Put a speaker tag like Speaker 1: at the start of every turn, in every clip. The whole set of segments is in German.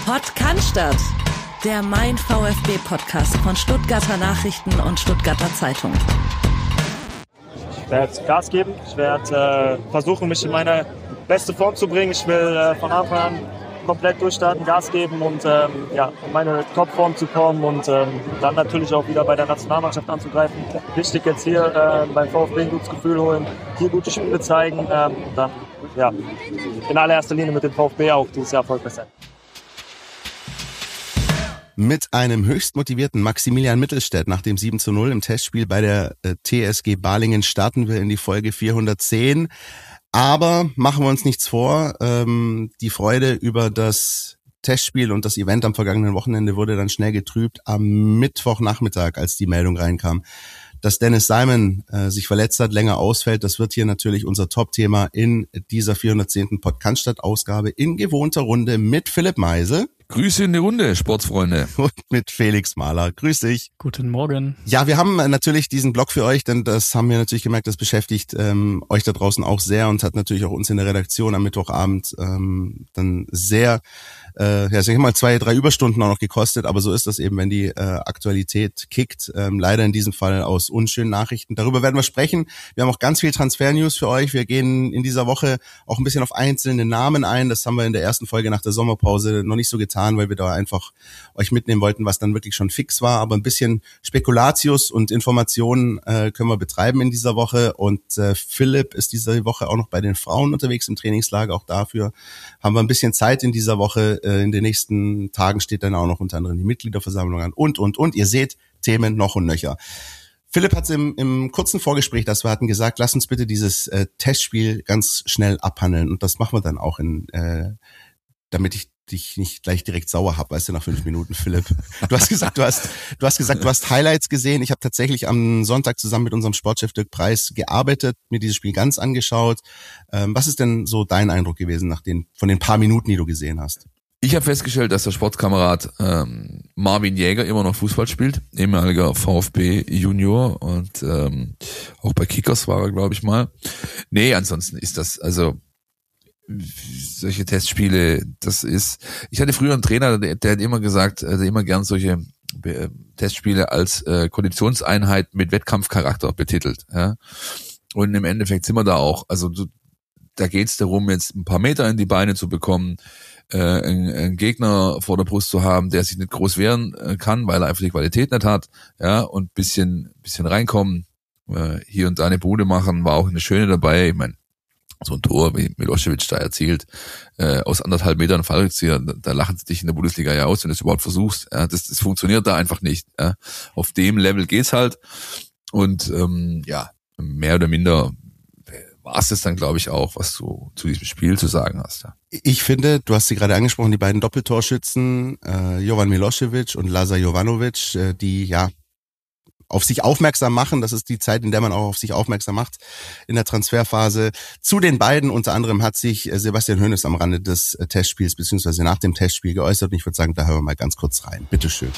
Speaker 1: Podcast, der Mein VfB-Podcast von Stuttgarter Nachrichten und Stuttgarter Zeitung.
Speaker 2: Ich werde Gas geben, ich werde versuchen, mich in meine beste Form zu bringen. Ich will von Anfang an komplett durchstarten, Gas geben und in meine Topform zu kommen und dann natürlich auch wieder bei der Nationalmannschaft anzugreifen. Wichtig jetzt hier beim VfB ein gutes Gefühl holen, hier gute Spiele zeigen und dann in allererster Linie mit dem VfB auch dieses Jahr erfolgreich sein.
Speaker 3: Mit einem höchst motivierten Maximilian Mittelstädt nach dem 7:0 im Testspiel bei der TSG Balingen starten wir in die Folge 410. Aber machen wir uns nichts vor, die Freude über das Testspiel und das Event am vergangenen Wochenende wurde dann schnell getrübt am Mittwochnachmittag, als die Meldung reinkam, dass Dennis Simon sich verletzt hat, länger ausfällt. Das wird hier natürlich unser Top-Thema in dieser 410. Podcast-Ausgabe in gewohnter Runde mit Philipp Meisel.
Speaker 4: Grüße in die Runde, Sportsfreunde.
Speaker 3: Und mit Felix Mahler. Grüß dich.
Speaker 5: Guten Morgen.
Speaker 3: Ja, wir haben natürlich diesen Blog für euch, denn das haben wir natürlich gemerkt, das beschäftigt euch da draußen auch sehr und hat natürlich auch uns in der Redaktion am Mittwochabend dann sehr, sag ich mal, 2-3 Überstunden auch noch gekostet. Aber so ist das eben, wenn die Aktualität kickt. Leider in diesem Fall aus unschönen Nachrichten. Darüber werden wir sprechen. Wir haben auch ganz viel Transfer-News für euch. Wir gehen in dieser Woche auch ein bisschen auf einzelne Namen ein. Das haben wir in der ersten Folge nach der Sommerpause noch nicht so getan, weil wir da einfach euch mitnehmen wollten, was dann wirklich schon fix war. Aber ein bisschen Spekulatius und Informationen können wir betreiben in dieser Woche. Und Philipp ist diese Woche auch noch bei den Frauen unterwegs im Trainingslager. Auch dafür haben wir ein bisschen Zeit in dieser Woche. In den nächsten Tagen steht dann auch noch unter anderem die Mitgliederversammlung an und. Ihr seht, Themen noch und nöcher. Philipp hat im kurzen Vorgespräch, das wir hatten, gesagt, lass uns bitte dieses Testspiel ganz schnell abhandeln. Und das machen wir dann auch damit ich dich nicht gleich direkt sauer hab, weißt du, nach 5 Minuten, Philipp. Du hast gesagt, du hast Highlights gesehen. Ich habe tatsächlich am Sonntag zusammen mit unserem Sportchef Dirk Preis gearbeitet, mir dieses Spiel ganz angeschaut. Was ist denn so dein Eindruck gewesen von den paar Minuten, die du gesehen hast?
Speaker 4: Ich habe festgestellt, dass der Sportkamerad Marvin Jäger immer noch Fußball spielt, ehemaliger VfB Junior und auch bei Kickers war er, glaube ich mal. Nee, ansonsten ist das, also solche Testspiele, ich hatte früher einen Trainer, der hat immer gesagt, also immer gern solche Testspiele als Konditionseinheit mit Wettkampfcharakter betitelt, ja. Und im Endeffekt sind wir da auch, also da geht's darum, jetzt ein paar Meter in die Beine zu bekommen, einen Gegner vor der Brust zu haben, der sich nicht groß wehren kann, weil er einfach die Qualität nicht hat, ja, und bisschen reinkommen, hier und da eine Bude machen, war auch eine schöne dabei. Ich meine, so ein Tor, wie Milosevic da erzielt, aus 1,5 Metern Fallrückzieher, da lachen sie dich in der Bundesliga ja aus, wenn du es überhaupt versuchst. Ja, das funktioniert da einfach nicht. Ja. Auf dem Level geht's halt. Und mehr oder minder war es das dann, glaube ich, auch, was du zu diesem Spiel zu sagen hast. Ja.
Speaker 3: Ich finde, du hast sie gerade angesprochen, die beiden Doppeltorschützen, Jovan Milosevic und Lazar Jovanovic, die ja auf sich aufmerksam machen. Das ist die Zeit, in der man auch auf sich aufmerksam macht in der Transferphase. Zu den beiden unter anderem hat sich Sebastian Hoeneß am Rande des Testspiels beziehungsweise nach dem Testspiel geäußert. Und ich würde sagen, da hören wir mal ganz kurz rein. Bitteschön.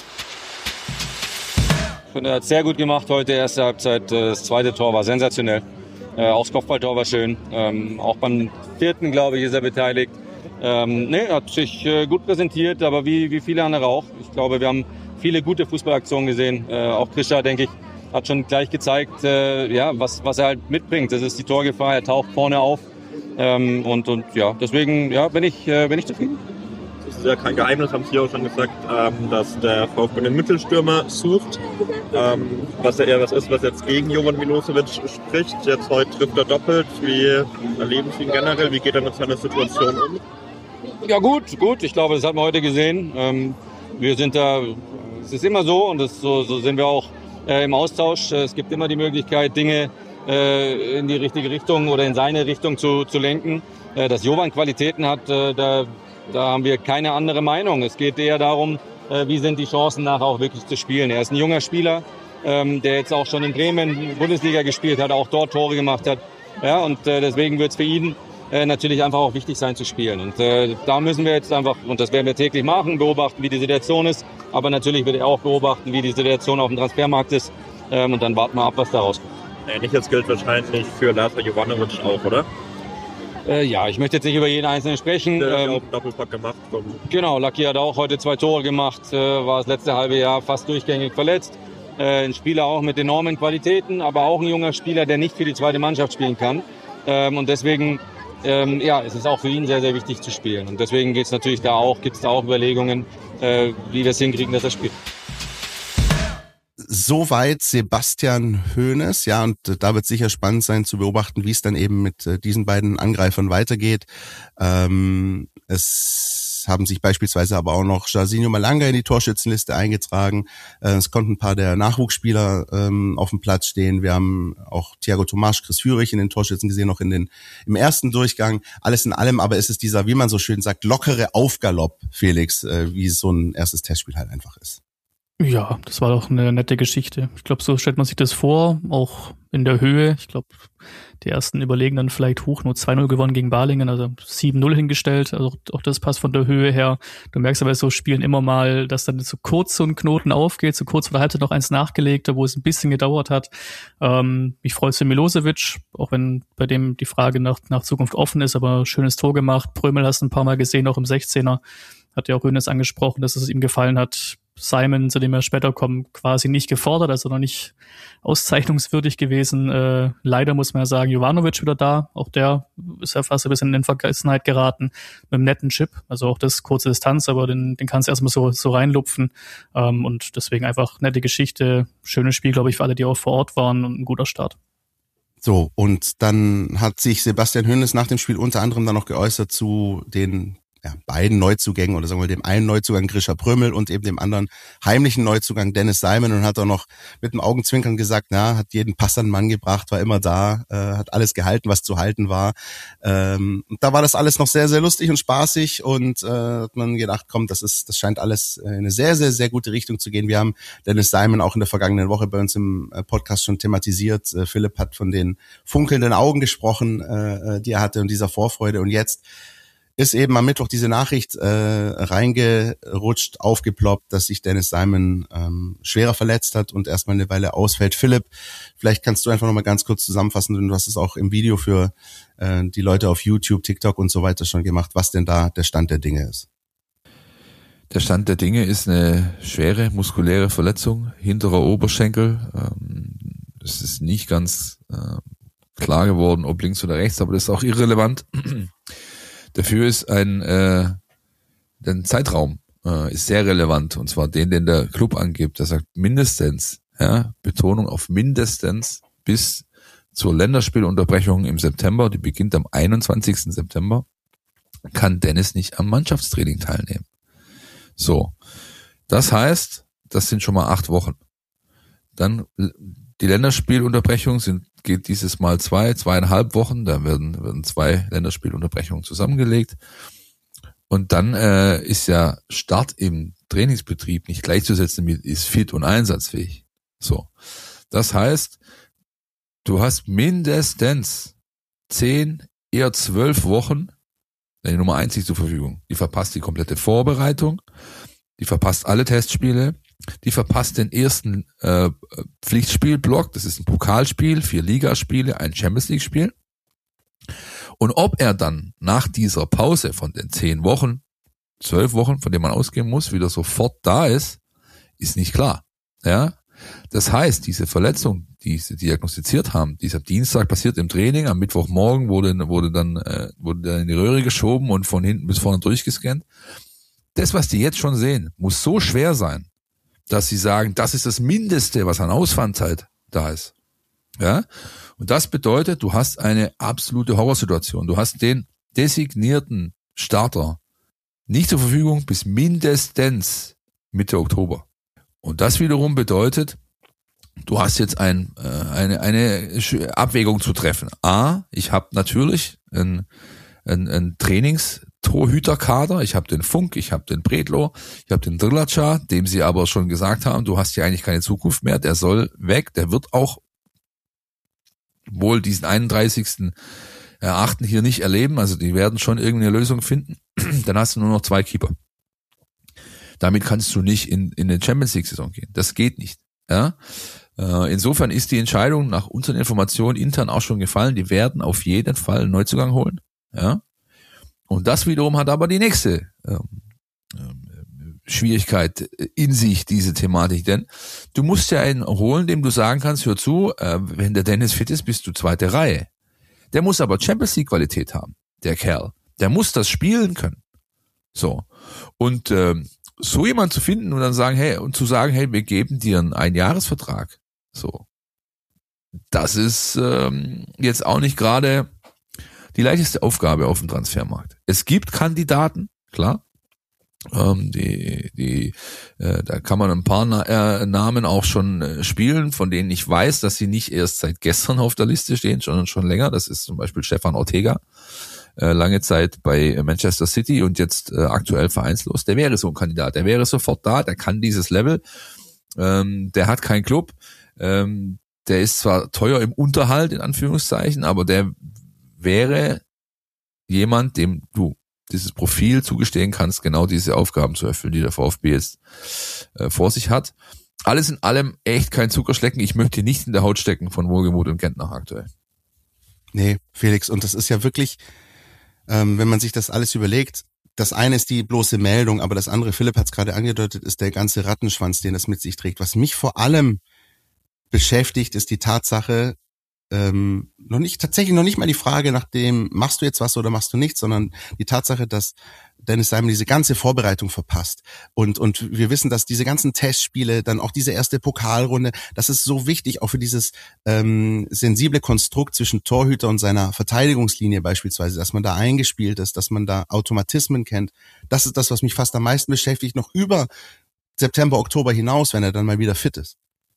Speaker 6: Ich finde, er hat sehr gut gemacht heute, erste Halbzeit. Das zweite Tor war sensationell. Auch das Kopfballtor war schön. Auch beim vierten, glaube ich, ist er beteiligt. Hat sich gut präsentiert, aber wie viele andere auch. Ich glaube, wir haben viele gute Fußballaktionen gesehen. Auch Krischer, denke ich, hat schon gleich gezeigt, was er halt mitbringt. Das ist die Torgefahr, er taucht vorne auf. Deswegen bin ich zufrieden.
Speaker 2: Das ist ja kein Geheimnis, haben Sie auch schon gesagt, dass der VfB einen Mittelstürmer sucht. Was ja eher was ist, was jetzt gegen Jovan Milosevic spricht. Jetzt heute trifft er doppelt. Wie erleben Sie ihn generell? Wie geht er mit seiner Situation um?
Speaker 6: Ja gut. Ich glaube, das hat man heute gesehen. Wir sind da, es ist immer so und so sind wir auch im Austausch. Es gibt immer die Möglichkeit, Dinge in die richtige Richtung oder in seine Richtung zu lenken. Dass Jovan Qualitäten hat, da haben wir keine andere Meinung. Es geht eher darum, wie sind die Chancen nachher auch wirklich zu spielen. Er ist ein junger Spieler, der jetzt auch schon in Bremen Bundesliga gespielt hat, auch dort Tore gemacht hat. Ja, und deswegen wird es für ihn natürlich einfach auch wichtig sein zu spielen. Und da müssen wir jetzt einfach, und das werden wir täglich machen, beobachten, wie die Situation ist. Aber natürlich wird er auch beobachten, wie die Situation auf dem Transfermarkt ist. Und dann warten wir ab, was da rauskommt.
Speaker 2: Ähnliches gilt wahrscheinlich für Lazar Jovanovic auch, oder?
Speaker 6: Ja, ich möchte jetzt nicht über jeden Einzelnen sprechen.
Speaker 2: Der hat auch einen Doppelpack gemacht.
Speaker 6: Genau, Lucky hat auch heute 2 Tore gemacht, war das letzte halbe Jahr fast durchgängig verletzt. Ein Spieler auch mit enormen Qualitäten, aber auch ein junger Spieler, der nicht für die zweite Mannschaft spielen kann. Und deswegen es ist auch für ihn sehr, sehr wichtig zu spielen. Und deswegen gibt's da auch Überlegungen, wie wir es hinkriegen, dass er spielt.
Speaker 3: Soweit Sebastian Hoeneß, ja, und da wird sicher spannend sein zu beobachten, wie es dann eben mit diesen beiden Angreifern weitergeht. Es haben sich beispielsweise aber auch noch Jairzinho Malanga in die Torschützenliste eingetragen. Es konnten ein paar der Nachwuchsspieler auf dem Platz stehen. Wir haben auch Thiago Tomasch, Chris Führig in den Torschützen gesehen, noch im ersten Durchgang. Alles in allem, aber es ist dieser, wie man so schön sagt, lockere Aufgalopp, Felix, wie so ein erstes Testspiel halt einfach ist.
Speaker 5: Ja, das war doch eine nette Geschichte. Ich glaube, so stellt man sich das vor, auch in der Höhe. Ich glaube, die ersten überlegen dann vielleicht hoch, nur 2-0 gewonnen gegen Balingen, also 7-0 hingestellt. Also auch das passt von der Höhe her. Du merkst aber so Spielen immer mal, dass dann so kurz so ein Knoten aufgeht, so kurz vor der Halbzeit noch eins nachgelegt, wo es ein bisschen gedauert hat. Ich freue mich für Milosevic, auch wenn bei dem die Frage nach Zukunft offen ist, aber schönes Tor gemacht. Prömel hast du ein paar Mal gesehen, auch im 16er. Hat ja auch Hoeneß angesprochen, dass es ihm gefallen hat. Simon, zu dem wir später kommen, quasi nicht gefordert, also noch nicht auszeichnungswürdig gewesen. Leider muss man ja sagen, Jovanovic wieder da. Auch der ist ja fast ein bisschen in Vergessenheit geraten mit einem netten Chip. Also auch das kurze Distanz, aber den kannst du erstmal so reinlupfen. Und deswegen einfach nette Geschichte. Schönes Spiel, glaube ich, für alle, die auch vor Ort waren und ein guter Start.
Speaker 3: So, und dann hat sich Sebastian Hoeneß nach dem Spiel unter anderem dann noch geäußert zu den beiden Neuzugängen oder sagen wir dem einen Neuzugang Grisha Prömel und eben dem anderen heimlichen Neuzugang Dennis Simon und hat auch noch mit dem Augenzwinkern gesagt, hat jeden Pass an den Mann gebracht, war immer da, hat alles gehalten, was zu halten war. Und da war das alles noch sehr, sehr lustig und spaßig und hat man gedacht, komm, das scheint alles in eine sehr, sehr, sehr gute Richtung zu gehen. Wir haben Dennis Simon auch in der vergangenen Woche bei uns im Podcast schon thematisiert. Philipp hat von den funkelnden Augen gesprochen, die er hatte und dieser Vorfreude, und jetzt ist eben am Mittwoch diese Nachricht reingerutscht, aufgeploppt, dass sich Dennis Simon schwerer verletzt hat und erstmal eine Weile ausfällt. Philipp, vielleicht kannst du einfach nochmal ganz kurz zusammenfassen, denn du hast es auch im Video für die Leute auf YouTube, TikTok und so weiter schon gemacht, was denn da der Stand der Dinge ist.
Speaker 4: Der Stand der Dinge ist eine schwere muskuläre Verletzung, hinterer Oberschenkel. Es ist nicht ganz klar geworden, ob links oder rechts, aber das ist auch irrelevant. Dafür ist der Zeitraum ist sehr relevant, und zwar den der Club angibt. Der sagt mindestens, Betonung auf mindestens, bis zur Länderspielunterbrechung im September, die beginnt am 21. September, kann Dennis nicht am Mannschaftstraining teilnehmen. So, das heißt, das sind schon mal 8 Wochen. Dann die Länderspielunterbrechung geht dieses Mal 2,5 Wochen, da werden 2 Länderspielunterbrechungen zusammengelegt. Und dann ist ja Start im Trainingsbetrieb nicht gleichzusetzen mit ist fit und einsatzfähig. So. Das heißt, du hast mindestens 10, eher 12 Wochen deine Nummer 1 nicht zur Verfügung. Die verpasst die komplette Vorbereitung, die verpasst alle Testspiele, die verpasst den ersten Pflichtspielblock, das ist ein Pokalspiel, 4 Ligaspiele, ein Champions-League-Spiel. Und ob er dann nach dieser Pause von den 10 Wochen, 12 Wochen, von denen man ausgehen muss, wieder sofort da ist nicht klar. Ja, das heißt, diese Verletzung, die sie diagnostiziert haben, die ist am Dienstag passiert im Training, am Mittwochmorgen wurde dann in die Röhre geschoben und von hinten bis vorne durchgescannt. Das, was die jetzt schon sehen, muss so schwer sein, dass sie sagen, das ist das Mindeste, was an Ausfallzeit da ist. Ja? Und das bedeutet, du hast eine absolute Horrorsituation. Du hast den designierten Starter nicht zur Verfügung bis mindestens Mitte Oktober. Und das wiederum bedeutet, du hast jetzt eine Abwägung zu treffen. Ich habe natürlich einen Trainingstorhüterkader. Ich habe den Funk, ich habe den Bredlo, ich habe den Drillaca, dem sie aber schon gesagt haben, du hast hier eigentlich keine Zukunft mehr, der soll weg, der wird auch wohl diesen 31.8. hier nicht erleben, also die werden schon irgendeine Lösung finden. Dann hast du nur noch 2 Keeper. Damit kannst du nicht in eine Champions-League-Saison gehen. Das geht nicht. Ja? Insofern ist die Entscheidung nach unseren Informationen intern auch schon gefallen. Die werden auf jeden Fall einen Neuzugang holen. Ja? Und das wiederum hat aber die nächste Schwierigkeit in sich, diese Thematik, denn du musst ja einen holen, dem du sagen kannst, hör zu, wenn der Dennis fit ist, bist du zweite Reihe. Der muss aber Champions League Qualität haben, der Kerl. Der muss das spielen können. So. Und so jemand zu finden und dann sagen, hey, wir geben dir einen Einjahresvertrag. So. Das ist jetzt auch nicht gerade die leichteste Aufgabe auf dem Transfermarkt. Es gibt Kandidaten, klar. Da kann man ein paar Namen auch schon spielen, von denen ich weiß, dass sie nicht erst seit gestern auf der Liste stehen, sondern schon länger. Das ist zum Beispiel Stefan Ortega, lange Zeit bei Manchester City und jetzt aktuell vereinslos. Der wäre so ein Kandidat, der wäre sofort da, der kann dieses Level, der hat keinen Club, der ist zwar teuer im Unterhalt, in Anführungszeichen, aber der wäre jemand, dem du dieses Profil zugestehen kannst, genau diese Aufgaben zu erfüllen, die der VfB jetzt vor sich hat. Alles in allem echt kein Zuckerschlecken. Ich möchte nicht in der Haut stecken von Wohlgemuth und Gentner aktuell.
Speaker 3: Nee, Felix, und das ist ja wirklich, wenn man sich das alles überlegt, das eine ist die bloße Meldung, aber das andere, Philipp hat es gerade angedeutet, ist der ganze Rattenschwanz, den das mit sich trägt. Was mich vor allem beschäftigt, ist die Tatsache, noch nicht mal die Frage nach dem, machst du jetzt was oder machst du nichts, sondern die Tatsache, dass Dennis Simon diese ganze Vorbereitung verpasst. Und wir wissen, dass diese ganzen Testspiele, dann auch diese erste Pokalrunde, das ist so wichtig, auch für dieses sensible Konstrukt zwischen Torhüter und seiner Verteidigungslinie beispielsweise, dass man da eingespielt ist, dass man da Automatismen kennt. Das ist das, was mich fast am meisten beschäftigt, noch über September, Oktober hinaus, wenn er dann mal wieder fit ist.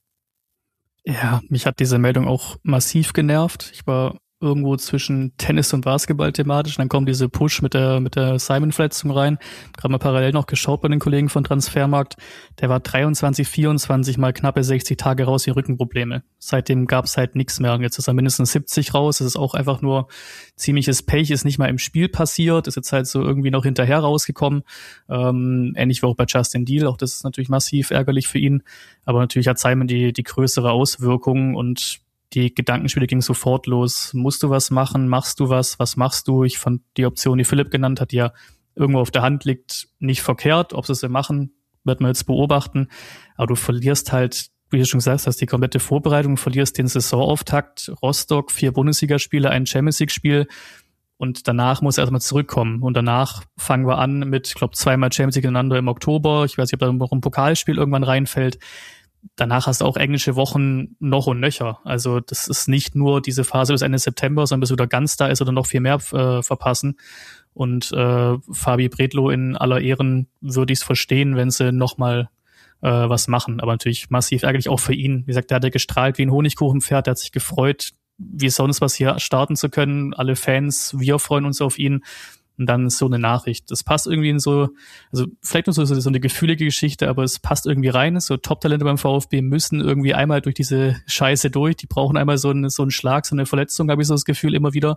Speaker 5: Ja, mich hat diese Meldung auch massiv genervt. Ich war irgendwo zwischen Tennis und Basketball thematisch. Und dann kommt diese Push mit der Simon-Verletzung rein. Gerade mal parallel noch geschaut bei den Kollegen von Transfermarkt. Der war 23, 24 mal knappe 60 Tage raus, die Rückenprobleme. Seitdem gab's halt nichts mehr. Und jetzt ist er mindestens 70 raus. Das ist auch einfach nur ziemliches Pech. Ist nicht mal im Spiel passiert. Ist jetzt halt so irgendwie noch hinterher rausgekommen. Ähnlich wie auch bei Justin Deal. Auch das ist natürlich massiv ärgerlich für ihn. Aber natürlich hat Simon die größere Auswirkung und die Gedankenspiele gingen sofort los. Musst du was machen? Machst du was? Was machst du? Ich fand die Option, die Philipp genannt hat, die ja irgendwo auf der Hand liegt, nicht verkehrt. Ob sie es machen, wird man jetzt beobachten. Aber du verlierst halt, wie du schon gesagt hast, die komplette Vorbereitung, verlierst den Saisonauftakt. Rostock, 4 Bundesligaspiele, ein Champions League-Spiel. Und danach muss er erstmal zurückkommen. Und danach fangen wir an mit, ich glaube, 2-mal Champions League ineinander im Oktober. Ich weiß nicht, ob da noch ein Pokalspiel irgendwann reinfällt. Danach hast du auch englische Wochen noch und nöcher. Also das ist nicht nur diese Phase bis Ende September, sondern bis wieder ganz da ist oder noch viel mehr verpassen. Und Fabi Bredlow in aller Ehren würde ich es verstehen, wenn sie nochmal was machen. Aber natürlich massiv ärgerlich auch für ihn. Wie gesagt, der hat ja gestrahlt wie ein Honigkuchenpferd, der hat sich gefreut, wie sonst was hier starten zu können. Alle Fans, wir freuen uns auf ihn. Und dann so eine Nachricht. Das passt irgendwie in so, also vielleicht nur so eine gefühlige Geschichte, aber es passt irgendwie rein. So Top-Talente beim VfB müssen irgendwie einmal durch diese Scheiße durch. Die brauchen einmal so einen Schlag, so eine Verletzung, habe ich so das Gefühl immer wieder.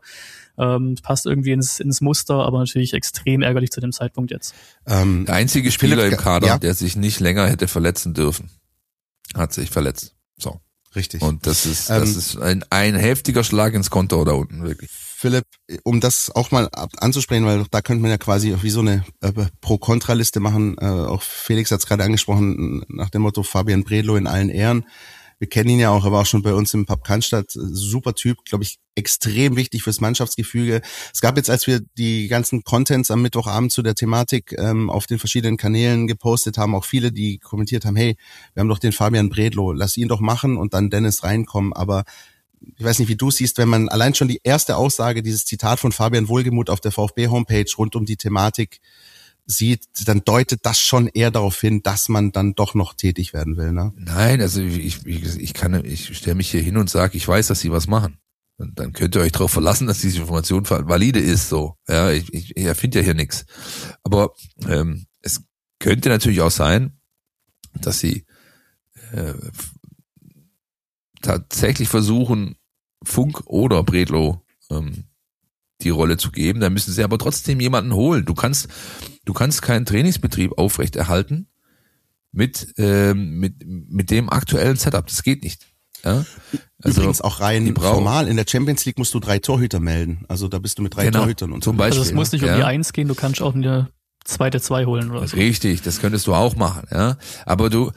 Speaker 5: Passt irgendwie ins Muster, aber natürlich extrem ärgerlich zu dem Zeitpunkt jetzt.
Speaker 4: Der einzige Spieler im Kader, der sich nicht länger hätte verletzen dürfen, hat sich verletzt. So.
Speaker 3: Richtig.
Speaker 4: Und das ist ein heftiger Schlag ins Konto da unten, wirklich.
Speaker 3: Philipp, um das auch mal anzusprechen, weil da könnte man ja quasi wie so eine Pro-Kontra-Liste machen. Auch Felix hat es gerade angesprochen, nach dem Motto Fabian Bredlow in allen Ehren. Wir kennen ihn ja auch, er war auch schon bei uns im Pub Cannstatt. Super Typ, glaube ich, extrem wichtig fürs Mannschaftsgefüge. Es gab jetzt, als wir die ganzen Contents am Mittwochabend zu der Thematik auf den verschiedenen Kanälen gepostet haben, auch viele, die kommentiert haben, hey, wir haben doch den Fabian Bredlow, lass ihn doch machen und dann Dennis reinkommen. Aber ich weiß nicht, wie du siehst, wenn man allein schon die erste Aussage, dieses Zitat von Fabian Wohlgemuth auf der VfB-Homepage rund um die Thematik sieht, dann deutet das schon eher darauf hin, dass man dann doch noch tätig werden will, ne?
Speaker 4: Nein, also ich stelle mich hier hin und sage, ich weiß, dass sie was machen. Und dann könnt ihr euch darauf verlassen, dass diese Information valide ist, so. Ja, ich erfinde ja hier nichts. Aber es könnte natürlich auch sein, dass sie tatsächlich versuchen, Funk oder Bredlow die Rolle zu geben. Da müssen sie aber trotzdem jemanden holen. Du kannst keinen Trainingsbetrieb aufrechterhalten mit dem aktuellen Setup. Das geht nicht. Ja? Also
Speaker 3: übrigens auch rein formal, in der Champions League musst du 3 Torhüter melden. Also da bist du mit 3 Torhütern und
Speaker 4: zum Beispiel.
Speaker 5: Also es muss nicht um die 1 gehen, du kannst auch eine zweite 2 holen oder so.
Speaker 4: Richtig, das könntest du auch machen, ja. Aber du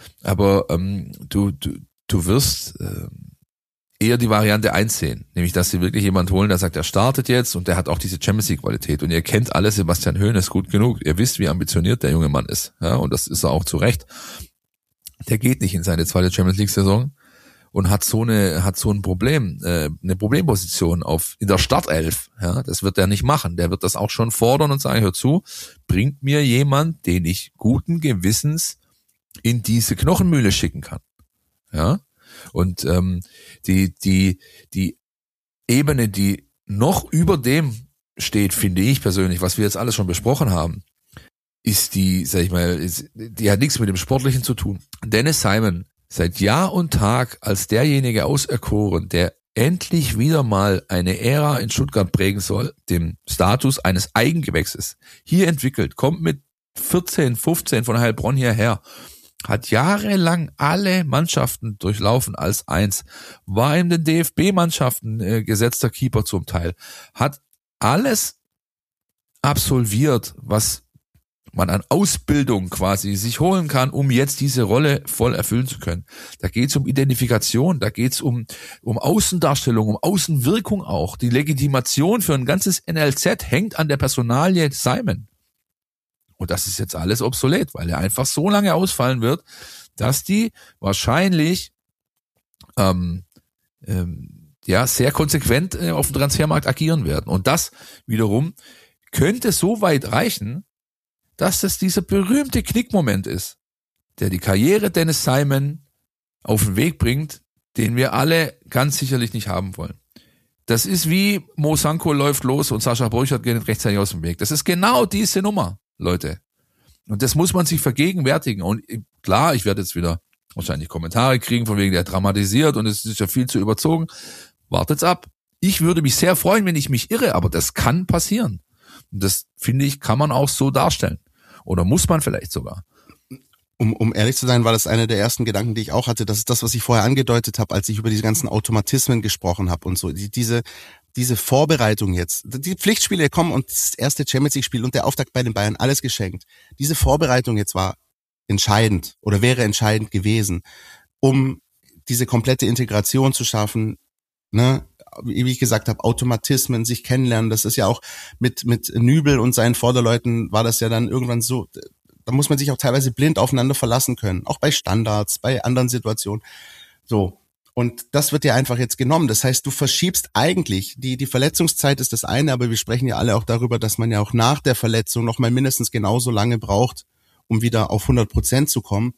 Speaker 4: wirst eher die Variante 1 sehen, nämlich dass sie wirklich jemand holen, der sagt, er startet jetzt und der hat auch diese Champions League Qualität und ihr kennt alle Sebastian Hoeneß gut genug, ihr wisst, wie ambitioniert der junge Mann ist, ja, und das ist er auch zu Recht. Der geht nicht in seine zweite Champions League Saison und hat so ein Problem, eine Problemposition in der Startelf, ja, das wird er nicht machen, der wird das auch schon fordern und sagen, hör zu, bringt mir jemand, den ich guten Gewissens in diese Knochenmühle schicken kann, ja. Und die Ebene, die noch über dem steht, finde ich persönlich, was wir jetzt alles schon besprochen haben, ist die hat nichts mit dem Sportlichen zu tun. Dennis Simon, seit Jahr und Tag als derjenige auserkoren, der endlich wieder mal eine Ära in Stuttgart prägen soll, dem Status eines Eigengewächses, hier entwickelt, kommt mit 14, 15 von Heilbronn hierher, hat jahrelang alle Mannschaften durchlaufen als eins, war in den DFB-Mannschaften gesetzter Keeper zum Teil, hat alles absolviert, was man an Ausbildung quasi sich holen kann, um jetzt diese Rolle voll erfüllen zu können. Da geht's um Identifikation, da geht's um Außendarstellung, um Außenwirkung auch. Die Legitimation für ein ganzes NLZ hängt an der Personalie Simon. Und das ist jetzt alles obsolet, weil er einfach so lange ausfallen wird, dass die wahrscheinlich sehr konsequent auf dem Transfermarkt agieren werden. Und das wiederum könnte so weit reichen, dass das dieser berühmte Knickmoment ist, der die Karriere Dennis Simon auf den Weg bringt, den wir alle ganz sicherlich nicht haben wollen. Das ist wie Mo Sanko läuft los und Sascha Burchard geht rechtzeitig aus dem Weg. Das ist genau diese Nummer, Leute. Und das muss man sich vergegenwärtigen. Und klar, ich werde jetzt wieder wahrscheinlich Kommentare kriegen, von wegen der dramatisiert und es ist ja viel zu überzogen. Wartet's ab. Ich würde mich sehr freuen, wenn ich mich irre, aber das kann passieren. Und das, finde ich, kann man auch so darstellen. Oder muss man vielleicht sogar.
Speaker 3: Um ehrlich zu sein, war das einer der ersten Gedanken, die ich auch hatte. Das ist das, was ich vorher angedeutet habe, als ich über diese ganzen Automatismen gesprochen habe und so. Diese Vorbereitung jetzt, die Pflichtspiele kommen und das erste Champions League Spiel und der Auftakt bei den Bayern, alles geschenkt. Diese Vorbereitung jetzt war entscheidend oder wäre entscheidend gewesen, um diese komplette Integration zu schaffen, ne? Wie ich gesagt habe, Automatismen, sich kennenlernen, das ist ja auch mit Nübel und seinen Vorderleuten war das ja dann irgendwann so, da muss man sich auch teilweise blind aufeinander verlassen können, auch bei Standards, bei anderen Situationen. So. Und das wird dir einfach jetzt genommen. Das heißt, du verschiebst eigentlich, die Verletzungszeit ist das eine, aber wir sprechen ja alle auch darüber, dass man ja auch nach der Verletzung noch mal mindestens genauso lange braucht, um wieder auf 100% zu kommen.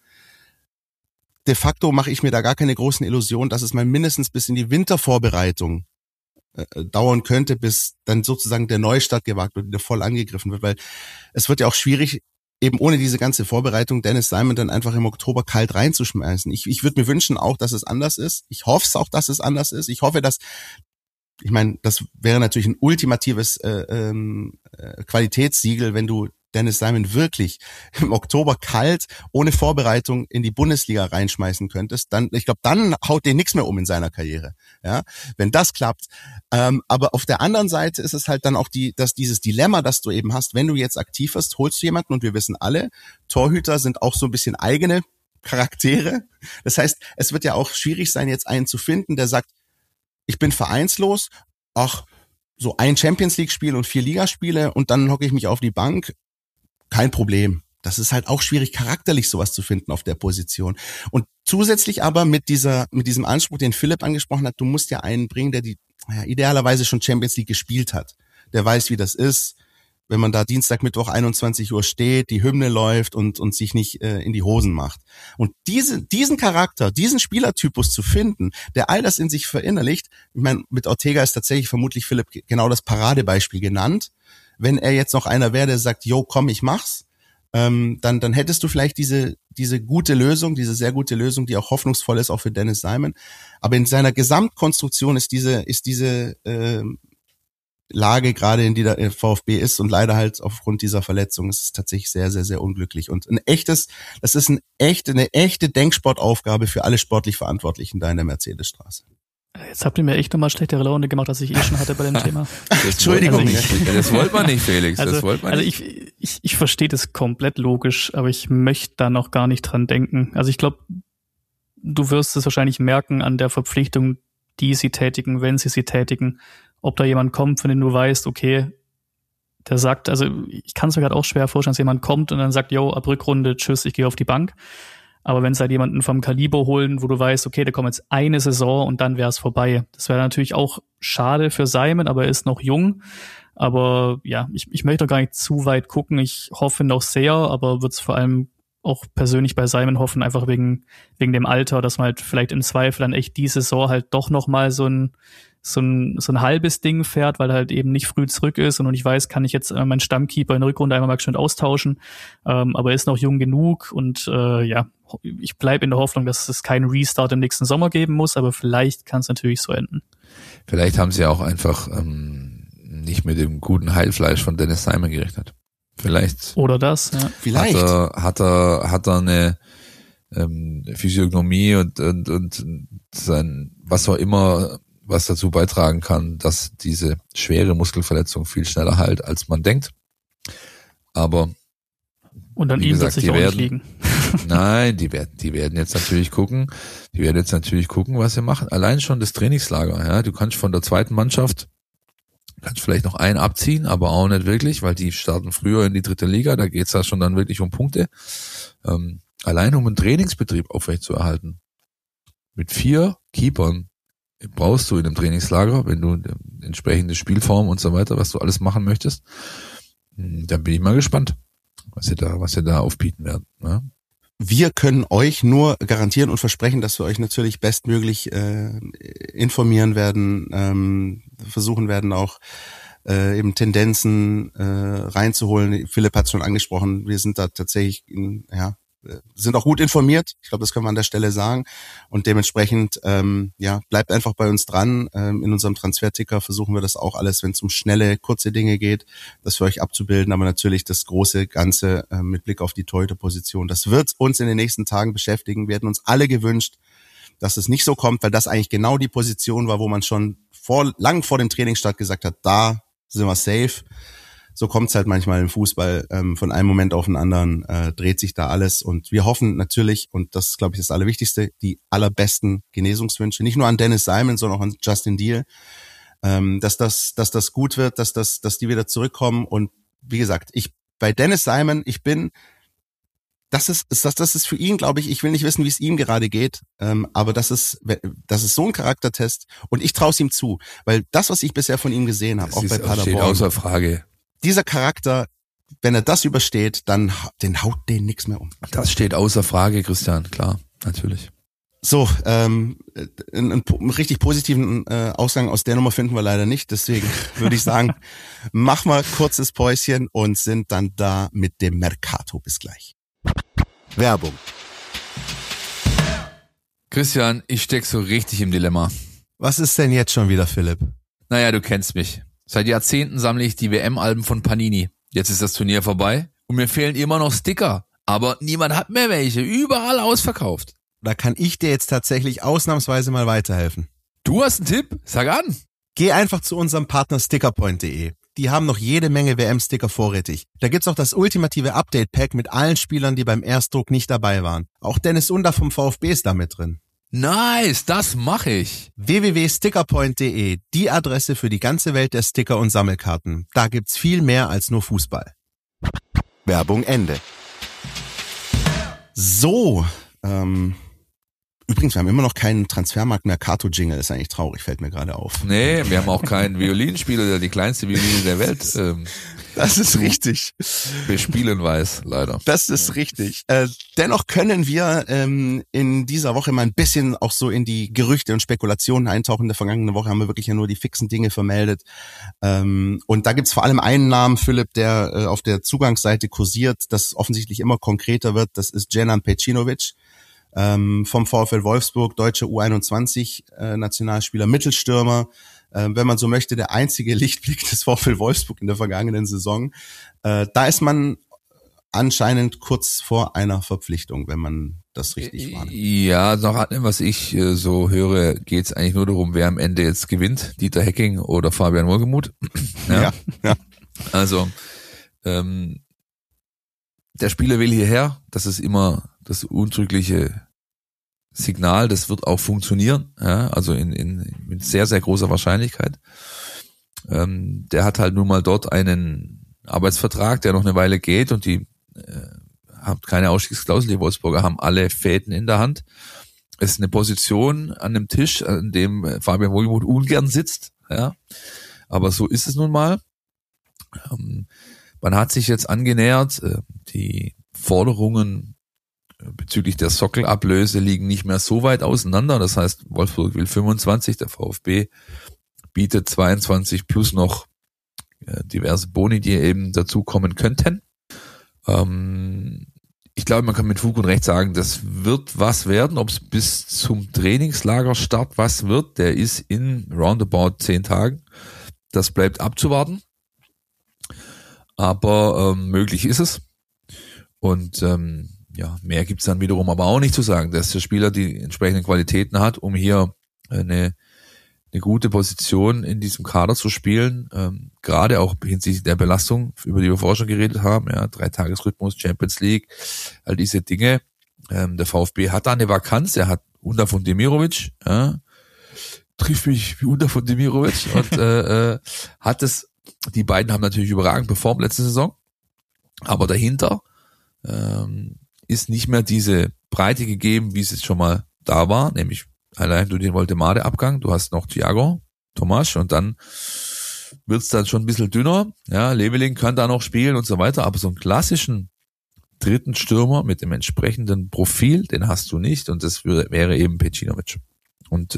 Speaker 3: De facto mache ich mir da gar keine großen Illusionen, dass es mal mindestens bis in die Wintervorbereitung dauern könnte, bis dann sozusagen der Neustart gewagt wird, wieder voll angegriffen wird, weil es wird ja auch schwierig, eben ohne diese ganze Vorbereitung Dennis Simon dann einfach im Oktober kalt reinzuschmeißen. Ich würde mir wünschen auch, dass es anders ist. Ich hoffe es auch, dass es anders ist. Ich hoffe, ich meine, das wäre natürlich ein ultimatives Qualitätssiegel, wenn du Dennis Simon wirklich im Oktober kalt, ohne Vorbereitung in die Bundesliga reinschmeißen könntest, dann, ich glaube, dann haut den nichts mehr um in seiner Karriere. Ja, wenn das klappt. Aber auf der anderen Seite ist es halt dann auch dieses Dilemma, das du eben hast, wenn du jetzt aktiv wirst, holst du jemanden und wir wissen alle, Torhüter sind auch so ein bisschen eigene Charaktere. Das heißt, es wird ja auch schwierig sein, jetzt einen zu finden, der sagt, ich bin vereinslos, ach, so ein Champions-League-Spiel und 4 Ligaspiele und dann hocke ich mich auf die Bank. Kein Problem. Das ist halt auch schwierig, charakterlich sowas zu finden auf der Position. Und zusätzlich aber mit diesem Anspruch, den Philipp angesprochen hat, du musst ja einen bringen, der idealerweise schon Champions League gespielt hat. Der weiß, wie das ist, wenn man da Dienstag, Mittwoch 21 Uhr steht, die Hymne läuft und sich nicht in die Hosen macht. Und diesen Charakter, diesen Spielertypus zu finden, der all das in sich verinnerlicht, ich meine, mit Ortega ist tatsächlich vermutlich Philipp genau das Paradebeispiel genannt. Wenn er jetzt noch einer wäre, der sagt, yo, komm, ich mach's, dann hättest du vielleicht diese gute Lösung, diese sehr gute Lösung, die auch hoffnungsvoll ist, auch für Dennis Simon. Aber in seiner Gesamtkonstruktion ist diese Lage gerade, in die der VfB ist und leider halt aufgrund dieser Verletzung ist es tatsächlich sehr, sehr, sehr unglücklich und eine echte Denksportaufgabe für alle sportlich Verantwortlichen da in der Mercedesstraße.
Speaker 5: Jetzt habt ihr mir echt nochmal schlechtere Laune gemacht, als ich schon hatte bei dem Thema.
Speaker 3: Entschuldigung.
Speaker 4: Das wollte man nicht, Felix.
Speaker 5: Also,
Speaker 4: das wollte man nicht.
Speaker 5: Ich verstehe das komplett logisch, aber ich möchte da noch gar nicht dran denken. Also ich glaube, du wirst es wahrscheinlich merken an der Verpflichtung, die sie tätigen, wenn sie tätigen, ob da jemand kommt, von dem du weißt, okay, der sagt, also ich kann es mir gerade auch schwer vorstellen, dass jemand kommt und dann sagt, yo, ab Rückrunde, tschüss, ich gehe auf die Bank. Aber wenn es halt jemanden vom Kaliber holen, wo du weißt, okay, der kommt jetzt eine Saison und dann wäre es vorbei. Das wäre natürlich auch schade für Simon, aber er ist noch jung. Aber ja, ich möchte gar nicht zu weit gucken. Ich hoffe noch sehr, aber würde es vor allem auch persönlich bei Simon hoffen, einfach wegen dem Alter, dass man halt vielleicht im Zweifel dann echt die Saison halt doch nochmal so ein halbes Ding fährt, weil er halt eben nicht früh zurück ist und ich weiß, kann ich jetzt meinen Stammkeeper in der Rückrunde einmal mal schön austauschen, aber er ist noch jung genug und ich bleibe in der Hoffnung, dass es keinen Restart im nächsten Sommer geben muss, aber vielleicht kann es natürlich so enden.
Speaker 4: Vielleicht haben sie auch einfach nicht mit dem guten Heilfleisch von Dennis Simon gerechnet. Vielleicht.
Speaker 5: Oder das, ja.
Speaker 3: Vielleicht.
Speaker 4: Hat er eine Physiognomie und sein, was auch immer, was dazu beitragen kann, dass diese schwere Muskelverletzung viel schneller heilt, als man denkt. Aber
Speaker 5: und dann ihm wird sich auch nicht liegen.
Speaker 4: Nein, die werden jetzt natürlich gucken, was sie machen. Allein schon das Trainingslager, ja. Du kannst von der zweiten Mannschaft vielleicht noch einen abziehen, aber auch nicht wirklich, weil die starten früher in die 3. Liga, da geht's ja schon dann wirklich um Punkte. Allein um einen Trainingsbetrieb aufrechtzuerhalten. Mit 4 Keepern brauchst du in einem Trainingslager, wenn du entsprechende Spielform und so weiter, was du alles machen möchtest. Dann bin ich mal gespannt, was sie da aufbieten werden. Ne?
Speaker 3: Wir können euch nur garantieren und versprechen, dass wir euch natürlich bestmöglich informieren werden, versuchen werden auch eben Tendenzen reinzuholen. Philipp hat es schon angesprochen, wir sind da tatsächlich sind auch gut informiert. Ich glaube, das können wir an der Stelle sagen. Und dementsprechend, bleibt einfach bei uns dran. In unserem Transferticker versuchen wir das auch alles, wenn es um schnelle, kurze Dinge geht, das für euch abzubilden. Aber natürlich das große Ganze mit Blick auf die Torhüterposition. Das wird uns in den nächsten Tagen beschäftigen. Wir hätten uns alle gewünscht, dass es nicht so kommt, weil das eigentlich genau die Position war, wo man schon lang vor dem Trainingsstart gesagt hat, da sind wir safe. So kommt's halt manchmal im Fußball, von einem Moment auf den anderen dreht sich da alles und wir hoffen natürlich, und das ist, glaube ich, das Allerwichtigste, die allerbesten Genesungswünsche, nicht nur an Dennis Simon, sondern auch an Justin Deal, dass das gut wird, dass die wieder zurückkommen und wie gesagt, bei Dennis Simon, das ist für ihn, glaube ich will nicht wissen, wie es ihm gerade geht, aber das ist so ein Charaktertest und ich traue es ihm zu, weil das, was ich bisher von ihm gesehen habe, auch bei Paderborn,
Speaker 4: steht außer Frage.
Speaker 3: Dieser Charakter, wenn er das übersteht, dann haut den nichts mehr um.
Speaker 4: Das steht außer Frage, Christian, klar, natürlich.
Speaker 3: So, einen richtig positiven Ausgang aus der Nummer finden wir leider nicht, deswegen würde ich sagen, mach mal kurzes Päuschen und sind dann da mit dem Mercato. Bis gleich. Werbung.
Speaker 4: Christian, ich steck so richtig im Dilemma.
Speaker 3: Was ist denn jetzt schon wieder, Philipp?
Speaker 4: Naja, du kennst mich. Seit Jahrzehnten sammle ich die WM-Alben von Panini. Jetzt ist das Turnier vorbei und mir fehlen immer noch Sticker. Aber niemand hat mehr welche. Überall ausverkauft.
Speaker 3: Da kann ich dir jetzt tatsächlich ausnahmsweise mal weiterhelfen.
Speaker 4: Du hast einen Tipp? Sag an.
Speaker 3: Geh einfach zu unserem Partner stickerpoint.de. Die haben noch jede Menge WM-Sticker vorrätig. Da gibt's auch das ultimative Update-Pack mit allen Spielern, die beim Erstdruck nicht dabei waren. Auch Dennis Under vom VfB ist da mit drin.
Speaker 4: Nice, das mache ich.
Speaker 3: www.stickerpoint.de, die Adresse für die ganze Welt der Sticker und Sammelkarten. Da gibt's viel mehr als nur Fußball. Werbung Ende. So, übrigens, wir haben immer noch keinen Transfermarkt-Mercato-Jingle. Ist eigentlich traurig, fällt mir gerade auf.
Speaker 4: Nee, wir haben auch keinen Violinspieler, der die kleinste Violine der Welt
Speaker 3: das ist richtig.
Speaker 4: bespielen weiß, leider.
Speaker 3: Das ist richtig. Dennoch können wir in dieser Woche mal ein bisschen auch so in die Gerüchte und Spekulationen eintauchen. In der vergangenen Woche haben wir wirklich ja nur die fixen Dinge vermeldet. Und da gibt's vor allem einen Namen, Philipp, der auf der Zugangsseite kursiert, das offensichtlich immer konkreter wird. Das ist Dženan Pejcinović. Vom VfL Wolfsburg, deutscher U21 Nationalspieler, Mittelstürmer, wenn man so möchte, der einzige Lichtblick des VfL Wolfsburg in der vergangenen Saison. Da ist man anscheinend kurz vor einer Verpflichtung, wenn man das richtig wahrnimmt.
Speaker 4: Ja, nach allem, was ich so höre, geht es eigentlich nur darum, wer am Ende jetzt gewinnt, Dieter Hecking oder Fabian Wohlgemuth. Ja. Also der Spieler will hierher, das ist immer das untrügliche Signal, das wird auch funktionieren, ja, also mit sehr, sehr großer Wahrscheinlichkeit. Der hat halt nun mal dort einen Arbeitsvertrag, der noch eine Weile geht und die haben keine Ausstiegsklausel, die Wolfsburger haben alle Fäden in der Hand. Es ist eine Position an dem Tisch, an dem Fabian Wohlgemuth ungern sitzt, ja, aber so ist es nun mal. Man hat sich jetzt angenähert, die Forderungen bezüglich der Sockelablöse liegen nicht mehr so weit auseinander. Das heißt, Wolfsburg will 25, der VfB bietet 22 plus noch diverse Boni, die eben dazukommen könnten. Ich glaube, man kann mit Fug und Recht sagen, das wird was werden. Ob es bis zum Trainingslagerstart was wird, der ist in roundabout 10 Tagen. Das bleibt abzuwarten. Aber möglich ist es. Und mehr gibt's dann wiederum aber auch nicht zu sagen, dass der Spieler die entsprechenden Qualitäten hat, um hier eine gute Position in diesem Kader zu spielen. Gerade auch hinsichtlich der Belastung, über die wir vorher schon geredet haben. Ja, 3-Tages-Rhythmus, Champions League, all diese Dinge. Der VfB hat da eine Vakanz. Er hat Unda von Demirovic, trifft mich wie Unda von Demirovic und hat es. Die beiden haben natürlich überragend performt letzte Saison, aber dahinter ist nicht mehr diese Breite gegeben, wie es jetzt schon mal da war, nämlich allein durch den Voltemade-Abgang, du hast noch Thiago, Tomasch und dann wird's dann schon ein bisschen dünner, ja, Leveling kann da noch spielen und so weiter, aber so einen klassischen dritten Stürmer mit dem entsprechenden Profil, den hast du nicht und das wäre eben Pecinovic. Und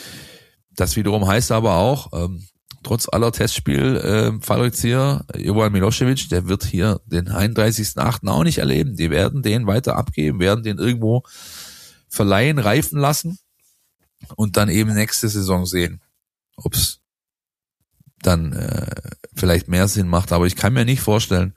Speaker 4: das wiederum heißt aber auch, trotz aller Testspiel-Fallrückzieher, Jovan Milošević, der wird hier den 31.8. auch nicht erleben. Die werden den weiter abgeben, werden den irgendwo verleihen, reifen lassen und dann eben nächste Saison sehen, ob es dann vielleicht mehr Sinn macht. Aber ich kann mir nicht vorstellen,